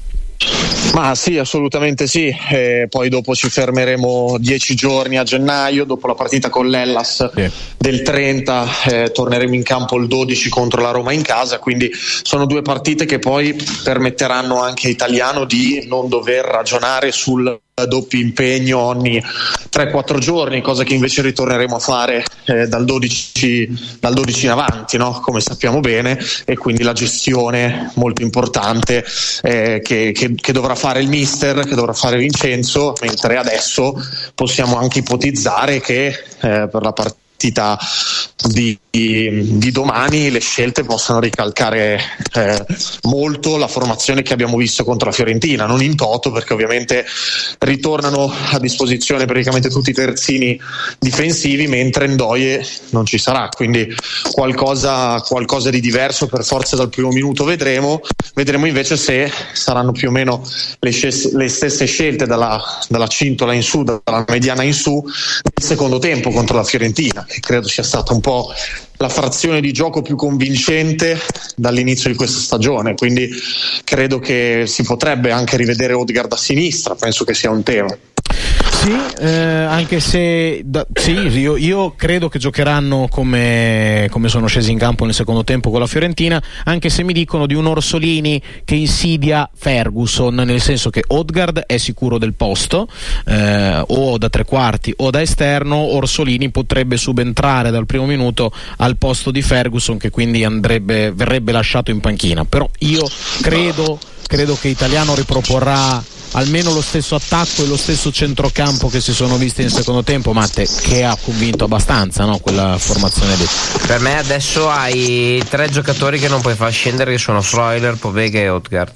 Ma sì, assolutamente sì, e poi dopo ci fermeremo dieci giorni a gennaio, dopo la partita con l'Hellas Sì. del trenta, eh, torneremo in campo il dodici contro la Roma in casa, quindi sono due partite che poi permetteranno anche a Italiano di non dover ragionare sul doppio impegno ogni tre quattro giorni, cosa che invece ritorneremo a fare eh, dal dodici dal dodici in avanti, no? Come sappiamo bene, e quindi la gestione molto importante eh, che, che, che dovrà fare il mister, che dovrà fare Vincenzo, mentre adesso possiamo anche ipotizzare che eh, per la partita Di, di, di domani le scelte possano ricalcare eh, molto la formazione che abbiamo visto contro la Fiorentina, non in toto, perché ovviamente ritornano a disposizione praticamente tutti i terzini difensivi, mentre Ndoye non ci sarà, quindi qualcosa, qualcosa di diverso per forza dal primo minuto vedremo vedremo invece se saranno più o meno le, scel- le stesse scelte dalla, dalla cintola in su, dalla mediana in su nel secondo tempo contro la Fiorentina, che credo sia stata un po' la frazione di gioco più convincente dall'inizio di questa stagione, quindi credo che si potrebbe anche rivedere Odegaard a sinistra, penso che sia un tema. Sì, eh, anche se da, sì, io, io credo che giocheranno come, come sono scesi in campo nel secondo tempo con la Fiorentina, anche se mi dicono di un Orsolini che insidia Ferguson, nel senso che Odegaard è sicuro del posto, eh, o da tre quarti o da esterno. Orsolini potrebbe subentrare dal primo minuto al posto di Ferguson, che quindi andrebbe, verrebbe lasciato in panchina, però io credo, credo che Italiano riproporrà almeno lo stesso attacco e lo stesso centrocampo che si sono visti nel secondo tempo, Matte, che ha convinto abbastanza, no? Quella formazione lì. Per me adesso hai tre giocatori che non puoi far scendere, che sono Freuler, Pobega e Odegaard.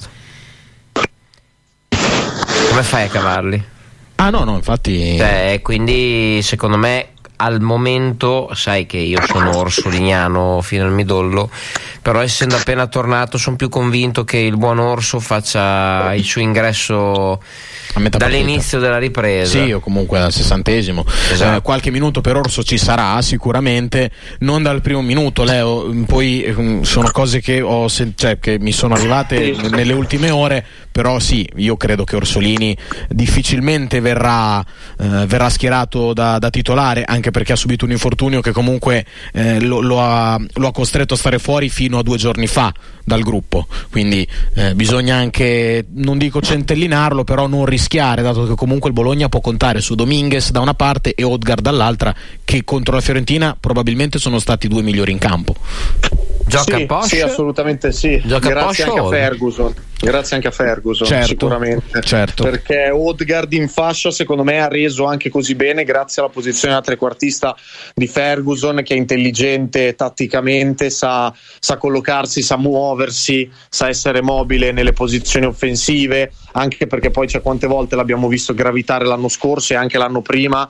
Come fai a cavarli? Ah no, no, infatti. Cioè, quindi secondo me al momento, sai che io sono orsoliniano fino al midollo, però essendo appena tornato sono più convinto che il buon Orso faccia il suo ingresso dall'inizio della ripresa. Sì, o comunque al sessantesimo. Esatto. Eh, qualche minuto per Orso ci sarà sicuramente, non dal primo minuto, Leo. Poi eh, sono cose che ho sen- cioè, che mi sono arrivate sì. nelle ultime ore, però sì, io credo che Orsolini difficilmente verrà, eh, verrà schierato da, da titolare, anche perché ha subito un infortunio che comunque eh, lo, lo, ha, lo ha costretto a stare fuori fino a due giorni fa dal gruppo, quindi eh, bisogna anche, non dico centellinarlo, però non rischiare, dato che comunque il Bologna può contare su Dominguez da una parte e Odegaard dall'altra, che contro la Fiorentina probabilmente sono stati i due migliori in campo. Gioca sì, a Porsche? Sì, assolutamente sì. Gioca grazie a anche a Ferguson. Grazie anche a Ferguson, certo, sicuramente. Certo. Perché Odegaard in fascia, secondo me, ha reso anche così bene grazie alla posizione da trequartista di Ferguson, che è intelligente tatticamente, sa, sa collocarsi, sa muoversi, sa essere mobile nelle posizioni offensive, anche perché poi c'è quante volte l'abbiamo visto gravitare l'anno scorso e anche l'anno prima,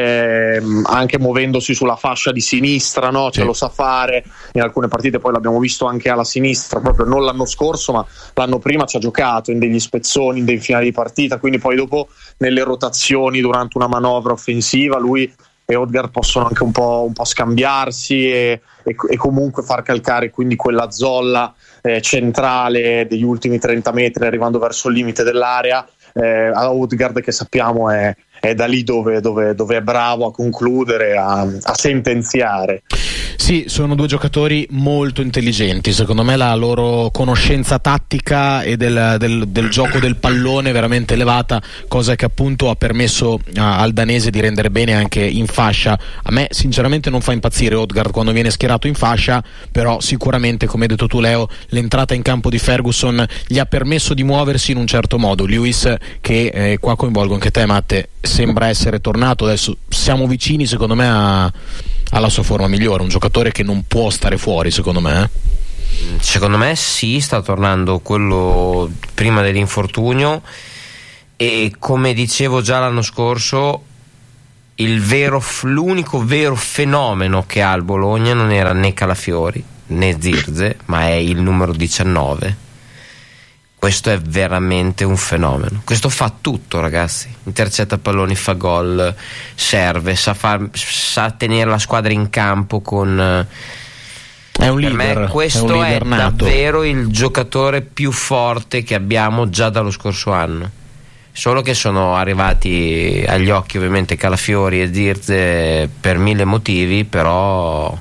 ehm, anche muovendosi sulla fascia di sinistra, no? Ce sì. lo sa fare. In alcune partite poi l'abbiamo visto anche alla sinistra, proprio non l'anno scorso ma l'anno prima ci ha giocato in degli spezzoni, in dei finali di partita, quindi poi dopo nelle rotazioni durante una manovra offensiva lui e Odegaard possono anche un po', un po' scambiarsi e, e, e comunque far calcare quindi quella zolla eh, centrale degli ultimi trenta metri arrivando verso il limite dell'area eh, a Odegaard, che sappiamo è, è da lì dove, dove, dove è bravo a concludere, a, a sentenziare. Sì, sono due giocatori molto intelligenti, secondo me la loro conoscenza tattica e del, del, del gioco del pallone è veramente elevata, cosa che appunto ha permesso a, al danese di rendere bene anche in fascia. A me sinceramente non fa impazzire Odegaard quando viene schierato in fascia, però sicuramente, come hai detto tu Leo, l'entrata in campo di Ferguson gli ha permesso di muoversi in un certo modo. Lewis, che eh, qua coinvolgo anche te Matte, sembra essere tornato, adesso siamo vicini secondo me a, alla sua forma migliore, un giocatore che non può stare fuori secondo me. Secondo me sì, sta tornando quello prima dell'infortunio, e come dicevo già l'anno scorso, il vero, l'unico vero fenomeno che ha il Bologna non era né Calafiori né Zirze, ma è il numero diciannove. Questo è veramente un fenomeno. Questo fa tutto, ragazzi. Intercetta palloni, fa gol, serve, sa, far, sa tenere la squadra in campo con... È un per leader. me questo è, un è nato. davvero il giocatore più forte che abbiamo già dallo scorso anno. Solo che sono arrivati agli occhi ovviamente Calafiori e Zirze per mille motivi, però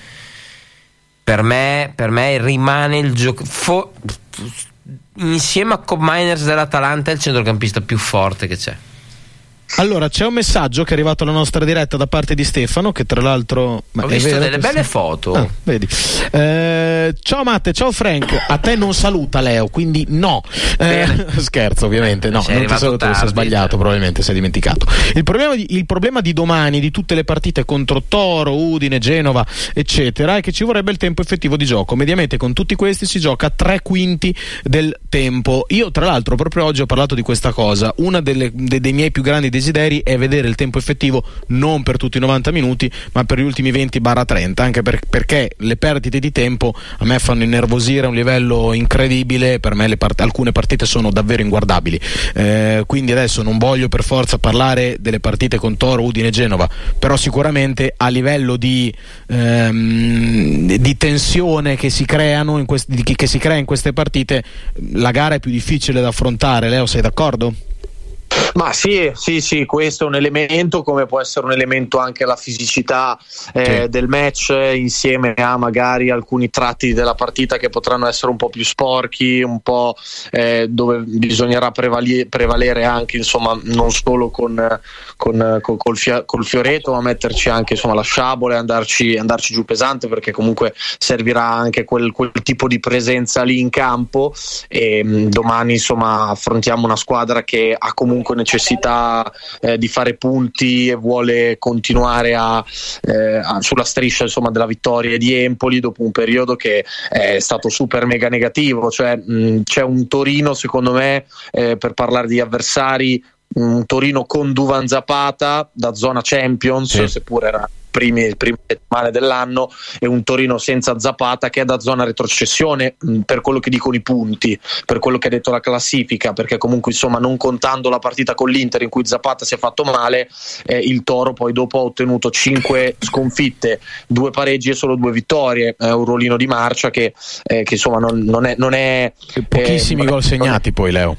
per me, per me rimane il gioco... Fo- insieme a Cobb Miners dell'Atalanta è il centrocampista più forte che c'è. Allora, c'è un messaggio che è arrivato alla nostra diretta da parte di Stefano, che tra l'altro ho visto vero, delle belle foto. Ah, vedi. Eh, ciao Matte, ciao Frank. A te non saluta Leo, quindi no. Eh, scherzo, ovviamente. No, sei non ti saluto, si è sbagliato, probabilmente si è dimenticato. Il problema, di, il problema di domani, di tutte le partite contro Toro, Udine, Genova, eccetera, è che ci vorrebbe il tempo effettivo di gioco. Mediamente con tutti questi si gioca tre quinti del tempo. Io, tra l'altro, proprio oggi ho parlato di questa cosa. Una delle, de, dei miei più grandi desideri è vedere il tempo effettivo non per tutti i novanta minuti, ma per gli ultimi venti trenta, anche per, perché le perdite di tempo a me fanno innervosire a un livello incredibile. Per me le part- alcune partite sono davvero inguardabili, eh, quindi adesso non voglio per forza parlare delle partite con Toro, Udine e Genova, però sicuramente a livello di, ehm, di tensione che si creano in quest- di, che si crea in queste partite, la gara è più difficile da affrontare. Leo, sei d'accordo? Ma sì, sì, sì, questo è un elemento, come può essere un elemento anche la fisicità eh, sì. del match, insieme a magari alcuni tratti della partita che potranno essere un po' più sporchi, un po' eh, dove bisognerà prevali- prevalere anche, insomma, non solo con, con, con col, fia- col fioretto, ma metterci anche, insomma, la sciabola e andarci, andarci giù pesante, perché comunque servirà anche quel, quel tipo di presenza lì in campo. E mh, domani, insomma, affrontiamo una squadra che ha comunque necessità eh, di fare punti e vuole continuare a, eh, a, sulla striscia, insomma, della vittoria di Empoli dopo un periodo che è stato super mega negativo. Cioè mh, c'è un Torino, secondo me, eh, per parlare di avversari, un Torino con Duvan Zapata da zona Champions, sì. seppur era prime, prime settimane dell'anno, e un Torino senza Zapata che è da zona retrocessione, mh, per quello che dicono i punti, per quello che ha detto la classifica, perché comunque, insomma, non contando la partita con l'Inter in cui Zapata si è fatto male, eh, il Toro poi dopo ha ottenuto cinque sconfitte, due pareggi e solo due vittorie, è un ruolino di marcia che, eh, che insomma non, non è, non è pochissimi eh, gol segnati poi, Leo.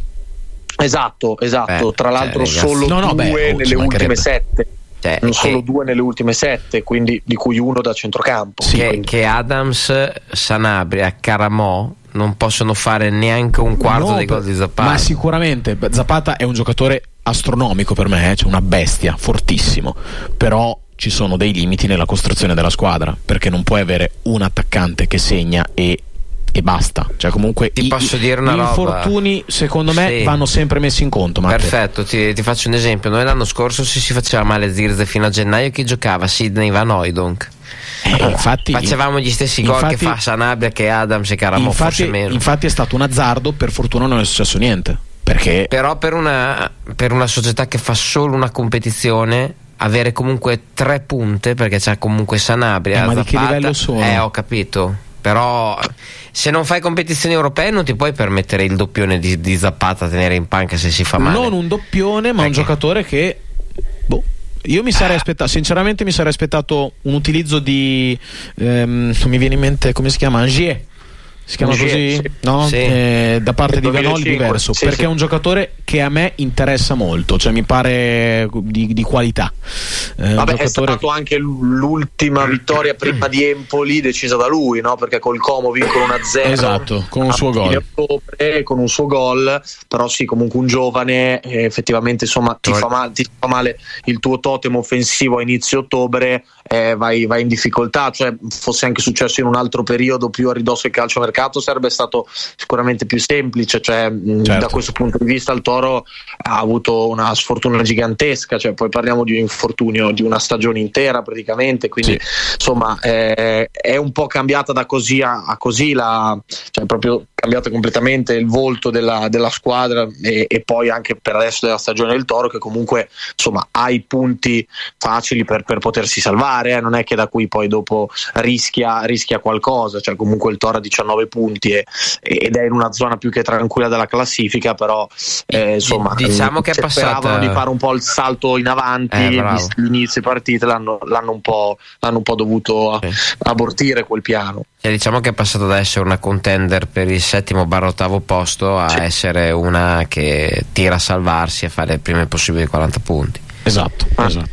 Esatto, esatto. Beh, tra l'altro cioè, solo no, no, due beh, nelle ultime sette. Cioè, non che, solo due nelle ultime sette, quindi di cui uno da centrocampo. Sì, che, che Adams, Sanabria, Caramò non possono fare neanche un quarto no, dei gol di Zapata. Ma sicuramente Zapata è un giocatore astronomico per me, eh? Cioè una bestia, fortissimo, però ci sono dei limiti nella costruzione della squadra, perché non puoi avere un attaccante che segna e e basta. Cioè comunque ti i, posso dire una gli roba, infortuni secondo me sì. vanno sempre messi in conto. Matte. Perfetto, ti, ti faccio un esempio. Noi l'anno scorso, se si faceva male Zirze fino a gennaio, chi giocava? Sidney Van Hooijdonk. Eh, infatti, facevamo gli stessi gol che fa Sanabria, che Adams e Caramò, infatti, forse meno. Infatti è stato un azzardo, per fortuna non è successo niente, perché però per una, per una società che fa solo una competizione, avere comunque tre punte, perché c'è comunque Sanabria, eh, ma Zapata, di che livello sono? Eh, ho capito. Però se non fai competizioni europee non ti puoi permettere il doppione di, di Zapata a tenere in panca se si fa male. Non un doppione, ma perché? Un giocatore che boh, io mi sarei aspettato, sinceramente mi sarei aspettato un utilizzo di ehm, non mi viene in mente come si chiama, Angier. Si chiama Angier, così? sì. No? Sì. Eh, da parte di Vanoli diverso, sì, perché sì. è un giocatore che a me interessa molto, cioè mi pare di, di qualità. Eh, Vabbè, è stato anche l'ultima vittoria prima di Empoli decisa da lui, no? Perché col Como vincono uno a zero. Esatto, con un suo gol. Ottobre, con un suo gol, però sì, comunque un giovane, eh, effettivamente, insomma, ti fa, male, ti fa male il tuo totem offensivo a inizio ottobre, eh, vai, vai in difficoltà. Cioè, fosse anche successo in un altro periodo più a ridosso del calciomercato, sarebbe stato sicuramente più semplice. Cioè, certo. Da questo punto di vista il Toro ha avuto una sfortuna gigantesca, cioè, poi parliamo di un infortunio di una stagione intera praticamente, quindi sì. insomma eh, è un po' cambiata da così a, a così, la, cioè proprio cambiato completamente il volto della, della squadra e, e poi anche per adesso della stagione del Toro, che comunque, insomma, ha i punti facili per, per potersi salvare, eh. Non è che da qui poi dopo rischia, rischia qualcosa, cioè comunque il Toro ha diciannove punti e, ed è in una zona più che tranquilla della classifica, però eh, insomma diciamo che è passata, speravano di fare un po' il salto in avanti, eh, visto l'inizio partite l'hanno, l'hanno, un po', l'hanno un po' dovuto sì. abortire quel piano. E diciamo che è passato da essere una contender per il settimo barra ottavo posto a sì. essere una che tira a salvarsi e fare il prima possibile quaranta punti. Esatto, ah. esatto.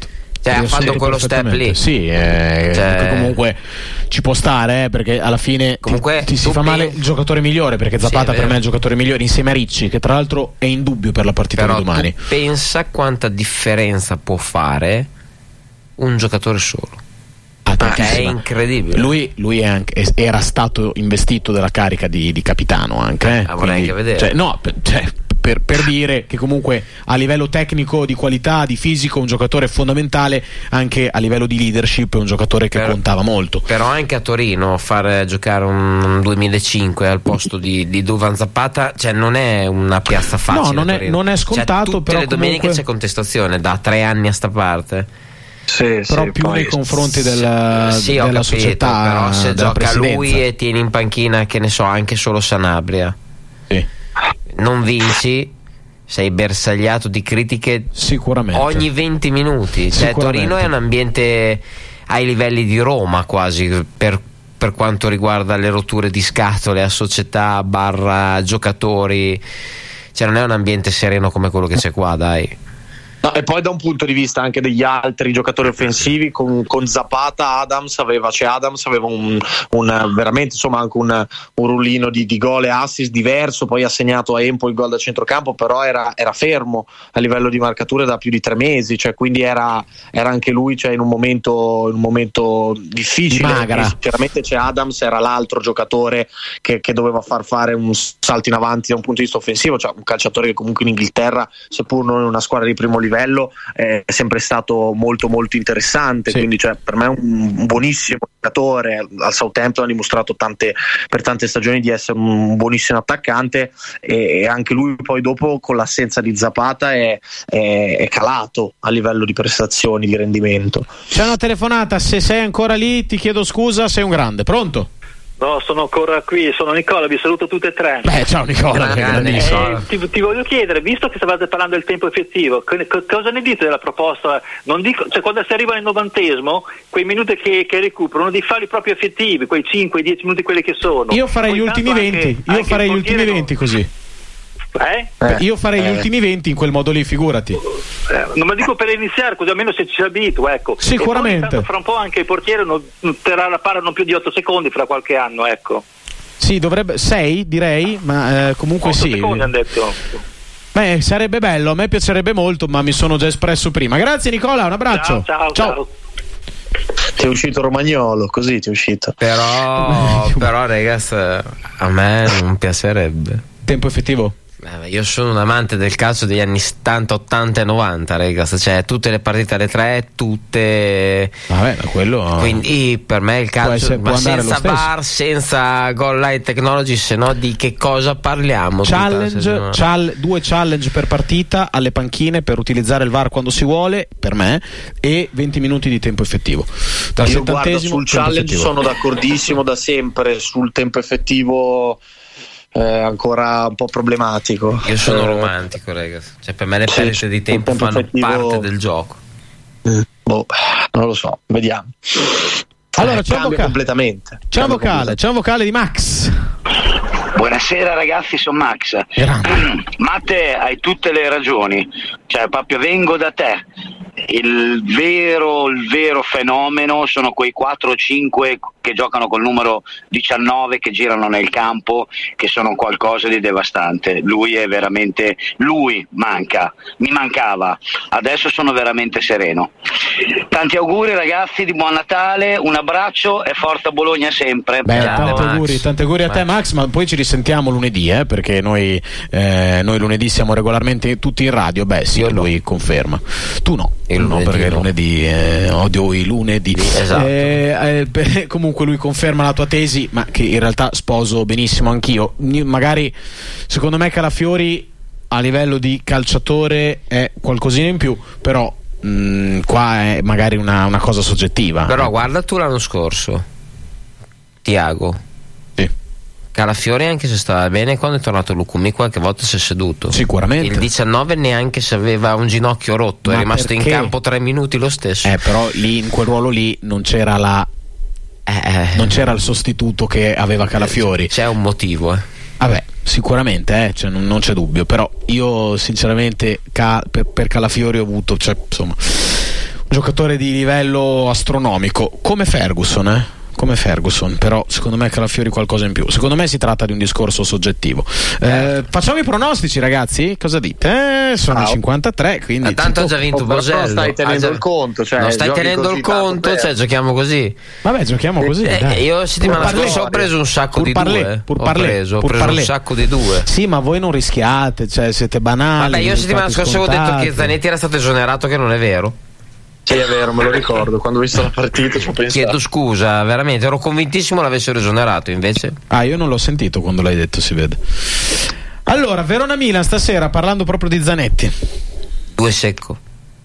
Cioè, ha fatto quello step lì. Sì, eh, Cioè- comunque ci può stare, eh, perché alla fine Comunque, ti, ti si tu fa male pen- il giocatore migliore, perché Sì, è Zapata per vero. me è il giocatore migliore insieme a Ricci, che tra l'altro è in dubbio per la partita Però di domani. tu pensa quanta differenza può fare un giocatore solo. Ah, È tantissima. incredibile. Lui, lui è anche- è- era stato investito della carica di, di capitano anche. Eh, Ah, vorrei quindi- anche vedere. Cioè, no, per, cioè, per, per dire che comunque a livello tecnico, di qualità, di fisico, un giocatore fondamentale, anche a livello di leadership, è un giocatore che Però- contava molto. Però anche a Torino far giocare un duemilacinque al posto di, di Duvan Zapata, cioè non è una piazza facile. No, non è- Torino. non è scontato, Cioè, tutte però le domeniche comunque- c'è contestazione da tre anni a sta parte. Sì, Però sì, più poi- nei confronti del, Sì, ho della capito, società, però se della gioca presidenza. lui e tieni in panchina, che ne so, anche solo Sanabria, Sì. non vinci, sei bersagliato di critiche Sicuramente. ogni venti minuti. Cioè, Sicuramente. Torino è un ambiente ai livelli di Roma quasi per, per quanto riguarda le rotture di scatole a società barra giocatori, cioè non è un ambiente sereno come quello che c'è qua, dai. No, e poi da un punto di vista anche degli altri giocatori offensivi, con, con Zapata Adams aveva, cioè Adams aveva un, un veramente insomma anche un, un rullino di, di gol e assist diverso, poi ha segnato a Empoli il gol da centrocampo, però era, era fermo a livello di marcature da più di tre mesi, cioè quindi era, era anche lui, cioè, in un momento, in un momento difficile. Magra. E sinceramente c'è Adams, era l'altro giocatore che, che doveva far fare un salto in avanti da un punto di vista offensivo, cioè un calciatore che comunque in Inghilterra, seppur non in una squadra di primo livello, è sempre stato molto molto interessante, Sì. quindi cioè, per me è un, un buonissimo giocatore. Al Southampton ha dimostrato tante, per tante stagioni di essere un buonissimo attaccante, e, e anche lui poi dopo con l'assenza di Zapata è, è, è calato a livello di prestazioni, di rendimento. C'è una telefonata, se sei ancora lì ti chiedo scusa, sei un grande. Pronto? No, sono ancora qui, sono Nicola, vi saluto tutte e tre. Beh, ciao Nicola, che Grande, grandissimo. Eh, ti, ti voglio chiedere, visto che stavate parlando del tempo effettivo, co- co- cosa ne dite della proposta? Non dico, cioè, quando si arriva nel novantesimo, quei minuti che, che recuperano, di farli proprio effettivi, quei cinque dieci minuti quelli che sono. Io farei Poi gli ultimi tanto venti, anche- io anche farei il gli ultimi portiere venti così. Eh? Beh, io farei gli eh. ultimi venti in quel modo lì, figurati. Eh, non me dico per iniziare, così almeno se ci si abitua, ecco. Sicuramente. E poi, tanto, fra un po' anche il portiere non terrà la palla non più di otto secondi fra qualche anno, ecco. Sì, dovrebbe sei, direi, ma eh, comunque otto sì. secondi hanno detto. Beh, sarebbe bello, a me piacerebbe molto, ma mi sono già espresso prima. Grazie Nicola, un abbraccio. Ciao, ciao, ciao. Ti è uscito Romagnolo, così ti è uscito. Però, però ragazzi, a me non piacerebbe. Tempo effettivo? Eh, io sono un amante del calcio degli anni settanta, ottanta e novanta, ragazzi, cioè tutte le partite alle tre, tutte. Vabbè, ma quello. Quindi per me il Può calcio, essere- può ma andare senza lo stesso. V A R, senza goal line technology, se no di che cosa parliamo? tutta la Challenge, settimana? chal- due challenge per partita alle panchine per utilizzare il V A R quando si vuole, per me, e venti minuti di tempo effettivo. Dal Io guarda, settantesimo sul tempo challenge effettivo. sono d'accordissimo da sempre, sul tempo effettivo è ancora un po' problematico. Io sono Eh, romantico, ragazzi. Cioè, per me le sì, perdite di il tempo tempo fanno effettivo- parte del gioco. boh, non lo so, vediamo. Allora, Eh, c'è un cambia vocale. completamente. C'è un Cambia vocale, c'è un vocale di Max. Buonasera ragazzi, sono Max. Matte, hai tutte le ragioni, cioè proprio vengo da te. Il vero, il vero fenomeno sono quei quattro o cinque che giocano col numero diciannove, che girano nel campo, che sono qualcosa di devastante. Lui è veramente, lui manca, mi mancava, adesso sono veramente sereno. Tanti auguri ragazzi, di buon Natale, un abbraccio e forza Bologna sempre. Beh, Ciao. tanti auguri, tanti auguri a te Max, ma poi ci risentiamo lunedì, eh, perché noi, eh, noi lunedì siamo regolarmente tutti in radio. Beh sì, lui conferma. Tu no, Il no, lunedì perché no. lunedì eh, odio i lunedì. Esatto. Eh, eh, beh, comunque lui conferma la tua tesi, ma che in realtà sposo benissimo anch'io. Ni- Magari secondo me Calafiori a livello di calciatore è qualcosina in più, però mh, qua è magari una, una cosa soggettiva. Però guarda tu l'anno scorso, Tiago. Sì. Calafiori, anche se stava bene, quando è tornato Lucumi qualche volta si è seduto. Sicuramente. Il diciannove neanche se aveva un ginocchio rotto, Ma è rimasto perché? in campo tre minuti lo stesso. Eh, però lì in quel ruolo lì non c'era la Eh, non c'era il sostituto che aveva Calafiori. C'è un motivo, eh. Vabbè, sicuramente, eh, cioè, non, non c'è dubbio. Però io sinceramente ca- per, per Calafiori ho avuto, cioè, insomma, giocatore di livello astronomico, come Ferguson, eh? Come Ferguson, però secondo me Calafiori qualcosa in più. Secondo me si tratta di un discorso soggettivo. Eh, facciamo i pronostici, ragazzi? Cosa dite? Eh, sono ah, i cinquantatré, quindi ma tanto ha già vinto Bosello. Non stai tenendo ah, il conto, cioè non stai tenendo il conto, cioè giochiamo così. Vabbè, giochiamo così. Eh, dai. Io settimana scorsa ho preso un sacco di parlé, due. Pur ho parlé, preso, ho pur preso parlé. un sacco di due. Sì, ma voi non rischiate, cioè siete banali. Vabbè, io settimana scorsa avevo detto che Zanetti era stato esonerato, che non è vero. Sì, è vero, me lo ricordo. Quando ho visto la partita ci ho pensato. Chiedo scusa, veramente, ero convintissimo l'avessero esonerato, invece. Ah, io non l'ho sentito quando l'hai detto, si vede. Allora, Verona-Milan stasera, parlando proprio di Zanetti. Due secco.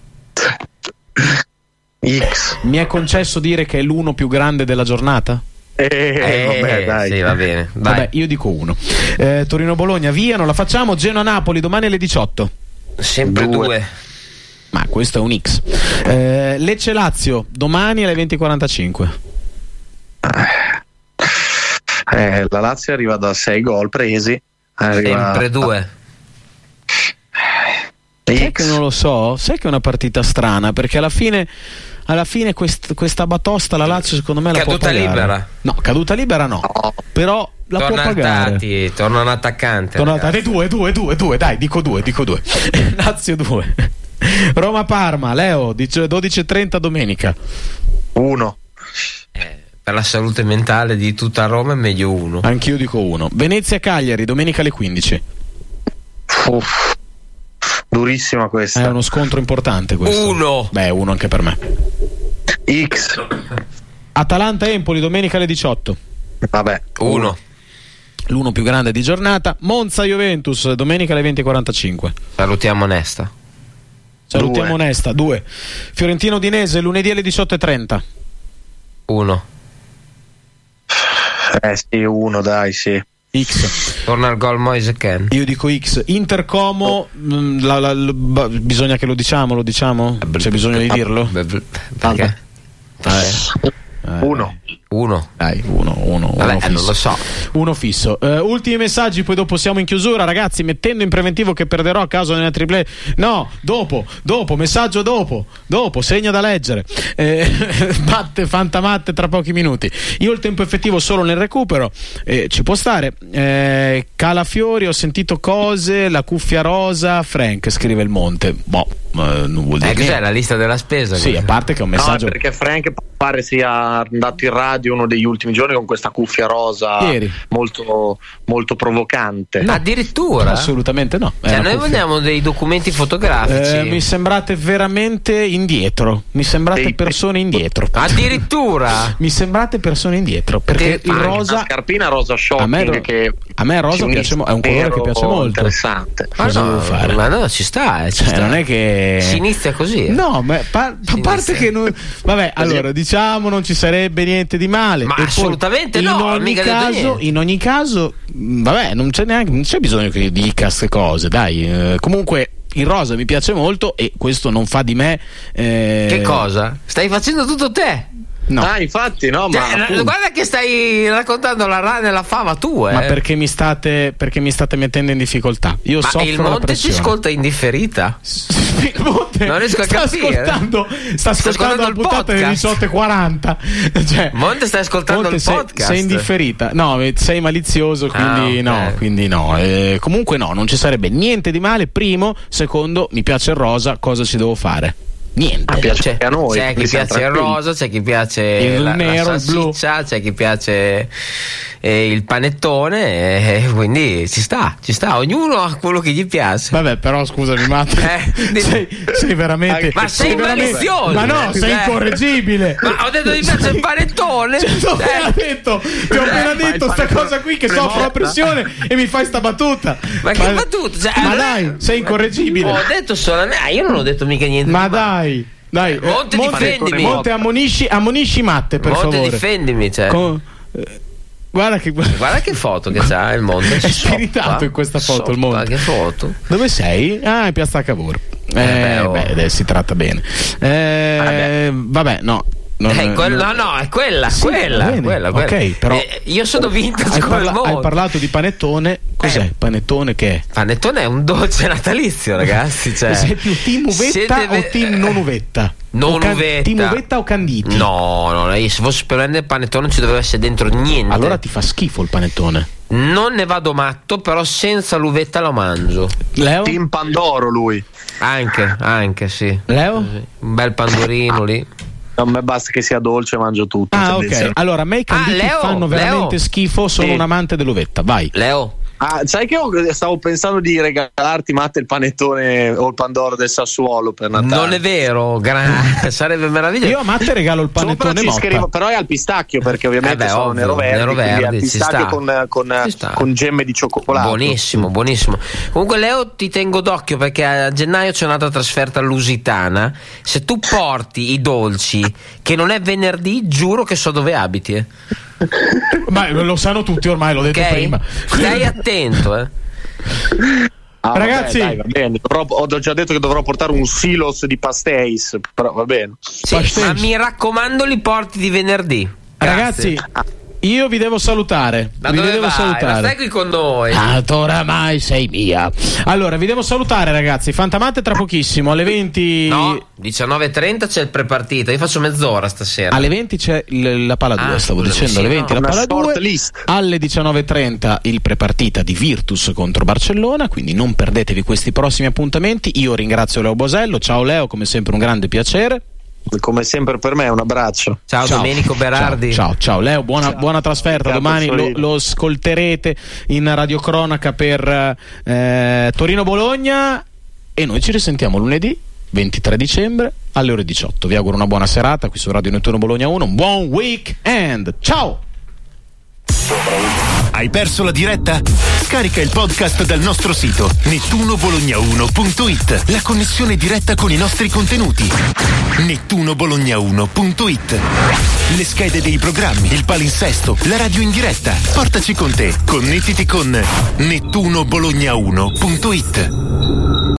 X. Mi è concesso dire che è l'uno più grande della giornata? Eh, eh vabbè, dai. Sì, va bene. Vai. Vabbè, io dico uno. Eh, Torino-Bologna, via, non la facciamo. Genoa-Napoli, domani alle diciotto. Sempre due. due. Ma questo è un X. Eh, Lecce-Lazio, domani alle venti e quarantacinque. Eh, la Lazio arriva da sei gol presi. Arriva... Sempre due. Sai che non lo so? Sai che è una partita strana, perché alla fine alla fine quest, questa batosta la Lazio secondo me la caduta può pagare. libera. No, caduta libera no. no. Però la torna può pagare. Tati, torna un attaccante. Torna Tati, due, due, due, due, dai, dico due, dico due. Lazio due. Roma-Parma, Leo, dodici e trenta domenica. Uno. Eh, per la salute mentale di tutta Roma è meglio uno. Anch'io dico uno. Venezia-Cagliari, domenica alle quindici. Uff, durissima questa. È uno scontro importante questo. Uno. Beh, uno anche per me. X. Atalanta-Empoli, domenica alle diciotto. Vabbè, uno. L'uno più grande di giornata. Monza-Juventus, domenica alle venti e quarantacinque. Salutiamo Nesta. Salutiamo due. Onesta, due. Fiorentino-Udinese, lunedì alle diciotto e trenta. Uno. Eh sì, uno, dai, sì. X. Torna al gol Moise Ken. Io dico X. Intercomo, mh, la, la, la, b- bisogna che lo diciamo, lo diciamo? C'è bisogno di dirlo? Perché? Eh. Uno. Uno. Dai, uno, uno, Vabbè, uno fisso. non lo so. Uno fisso. Uh, ultimi messaggi, poi dopo siamo in chiusura, ragazzi. Mettendo in preventivo che perderò a caso nella triple. No, dopo, dopo, messaggio dopo, dopo, segno da leggere. Eh, matte, fantamatte tra pochi minuti. Io ho il tempo effettivo solo nel recupero, eh, ci può stare. Eh, Calafiori, ho sentito cose, la cuffia rosa, Frank, scrive il Monte. Boh, eh, non vuol dire eh, cos'è la lista della spesa? Sì, a parte che è un messaggio. No, perché Frank pare sia andato in radio uno degli ultimi giorni con questa cuffia rosa Ieri. molto molto provocante. No, addirittura? Assolutamente no. Cioè, noi cuffia. vogliamo dei documenti fotografici. Eh, mi sembrate veramente indietro. Mi sembrate Dei... persone indietro. Addirittura? Mi sembrate persone indietro. Perché Ti... il rosa. Una scarpina rosa shocking a me, che a me rosa piace, è un colore che piace molto. Interessante. Ma cosa no, devo fare? Ma no, ci sta, eh, ci cioè, sta. non è che si inizia così. Eh. No, ma par- a parte che non... vabbè, allora diciamo non ci sarebbe niente di male. Ma e assolutamente poi, no, in ogni mica caso, in ogni caso, vabbè, non c'è neanche non c'è bisogno che dica queste cose, dai. Eh, comunque il rosa mi piace molto e questo non fa di me eh... Che cosa? Stai facendo tutto te? No. Ah, infatti, no, ma cioè, guarda che stai raccontando la rana e la fava tua, eh. Ma perché mi state perché mi state mettendo in difficoltà? Io ma soffro il la Monte pressione. ci ascolta in differita? Il Monte non riesco a sta capire. Ascoltando, sta, sta ascoltando la puntata delle diciotto e quaranta. Cioè, Monte stai ascoltando Monte, il sei, podcast? Sei indifferita. No, sei malizioso, quindi ah, okay. no, quindi no. Eh, comunque no, non ci sarebbe niente di male. Primo, secondo, mi piace il rosa, cosa ci devo fare? Niente. Ah, piace c'è, a noi. C'è chi piace il rosa, c'è chi piace il la, nero, la salsiccia, c'è chi piace eh, il panettone, eh, quindi ci sta, ci sta, ognuno ha quello che gli piace. Vabbè, però scusami, ma eh, sei, sei veramente ma sei, sei malizioso. Ma no, sei eh. incorreggibile. Ma ho detto che mi piace il panettone. Cioè, ti ho appena detto, ti ho appena detto sta cosa qui che soffro la pressione e mi fai sta battuta. Ma che ma, battuta? Cioè, ma dai, sei incorreggibile. Ho detto solamente, ah, io non ho detto mica niente. Ma dai. Dai, Monte, Monte, difendimi. Monte ammonisci, ammonisci Matte, per Monte, favore. difendimi, cioè. Con, eh, guarda che guarda che foto che c'ha il Monte. È spiritato in questa foto soppa, il Monte. Che foto? Dove sei? Ah, in Piazza Cavour. Eh, eh, beh, oh. beh, si tratta bene. Eh, vabbè. vabbè, no. Non, eh, quel, non... no no è quella sì, quella, quella, quella ok, però eh, io sono vintage hai, come parla- il mondo. hai parlato di panettone, cos'è eh. panettone che è? Panettone è un dolce natalizio, ragazzi, cioè. Sei più team uvetta Siete... o team non uvetta? Non o can- uvetta. Team uvetta o canditi? No, no, se fosse per prendere il panettone non ci doveva essere dentro niente. Allora ti fa schifo il panettone. Non ne vado matto, però senza l'uvetta lo mangio. Leo? Team Pandoro lui. Anche, anche sì. Leo? Un bel pandorino lì. A me basta che sia dolce, mangio tutto. Ah, ok. Allora, a me i canditi ah, Leo, fanno veramente Leo. schifo. Sono sì. un amante dell'uvetta. Vai. Leo. Ah, sai che io stavo pensando di regalarti, Matte, il panettone o il Pandoro del Sassuolo per Natale. Non è vero, gra- sarebbe meraviglioso. Io a Matte regalo il panettone Motta. Scrivo, però è al pistacchio, perché ovviamente eh beh, sono ovvio, nero verdi, nero verdi, al pistacchio con, con, con gemme di cioccolato. Buonissimo, buonissimo. Comunque Leo, ti tengo d'occhio perché a gennaio c'è un'altra trasferta lusitana. Se tu porti i dolci che non è venerdì, giuro che so dove abiti, eh. Ma lo sanno tutti ormai, l'ho detto okay? prima. Stai attento, eh. Ah, ragazzi, vabbè, dai, va bene. Dovrò, ho già detto che dovrò portare un silos di pastéis, però va bene. Sì, ma mi raccomando, li porti di venerdì. Ragazzi, grazie. Io vi devo salutare. Ma vi dove devo vai? salutare. Ma stai qui con noi. Ah, oramai sei mia. Allora, vi devo salutare, ragazzi. Fantamante tra pochissimo, alle venti. No, diciannove e trenta c'è il prepartita. Io faccio mezz'ora stasera. Alle venti c'è il, la palla due, ah, stavo dicendo. Sì, alle venti no, la palla due. List. Alle diciannove e trenta il prepartita di Virtus contro Barcellona. Quindi non perdetevi questi prossimi appuntamenti. Io ringrazio Leo Bosello. Ciao Leo, come sempre un grande piacere. Come sempre per me, un abbraccio. Ciao, ciao. Domenico Berardi. Ciao, ciao, ciao. Leo, buona, ciao. buona trasferta. Ciao, domani lo, lo ascolterete in radiocronaca per eh, Torino-Bologna e noi ci risentiamo lunedì ventitré dicembre alle ore diciotto. Vi auguro una buona serata qui su Radio Nettuno Bologna uno. Un buon weekend. Ciao. Hai perso la diretta? Scarica il podcast dal nostro sito nettuno bologna uno punto it. La connessione diretta con i nostri contenuti. nettuno bologna uno punto it. Le schede dei programmi, il palinsesto, la radio in diretta. Portaci con te. Connettiti con nettuno bologna uno punto it.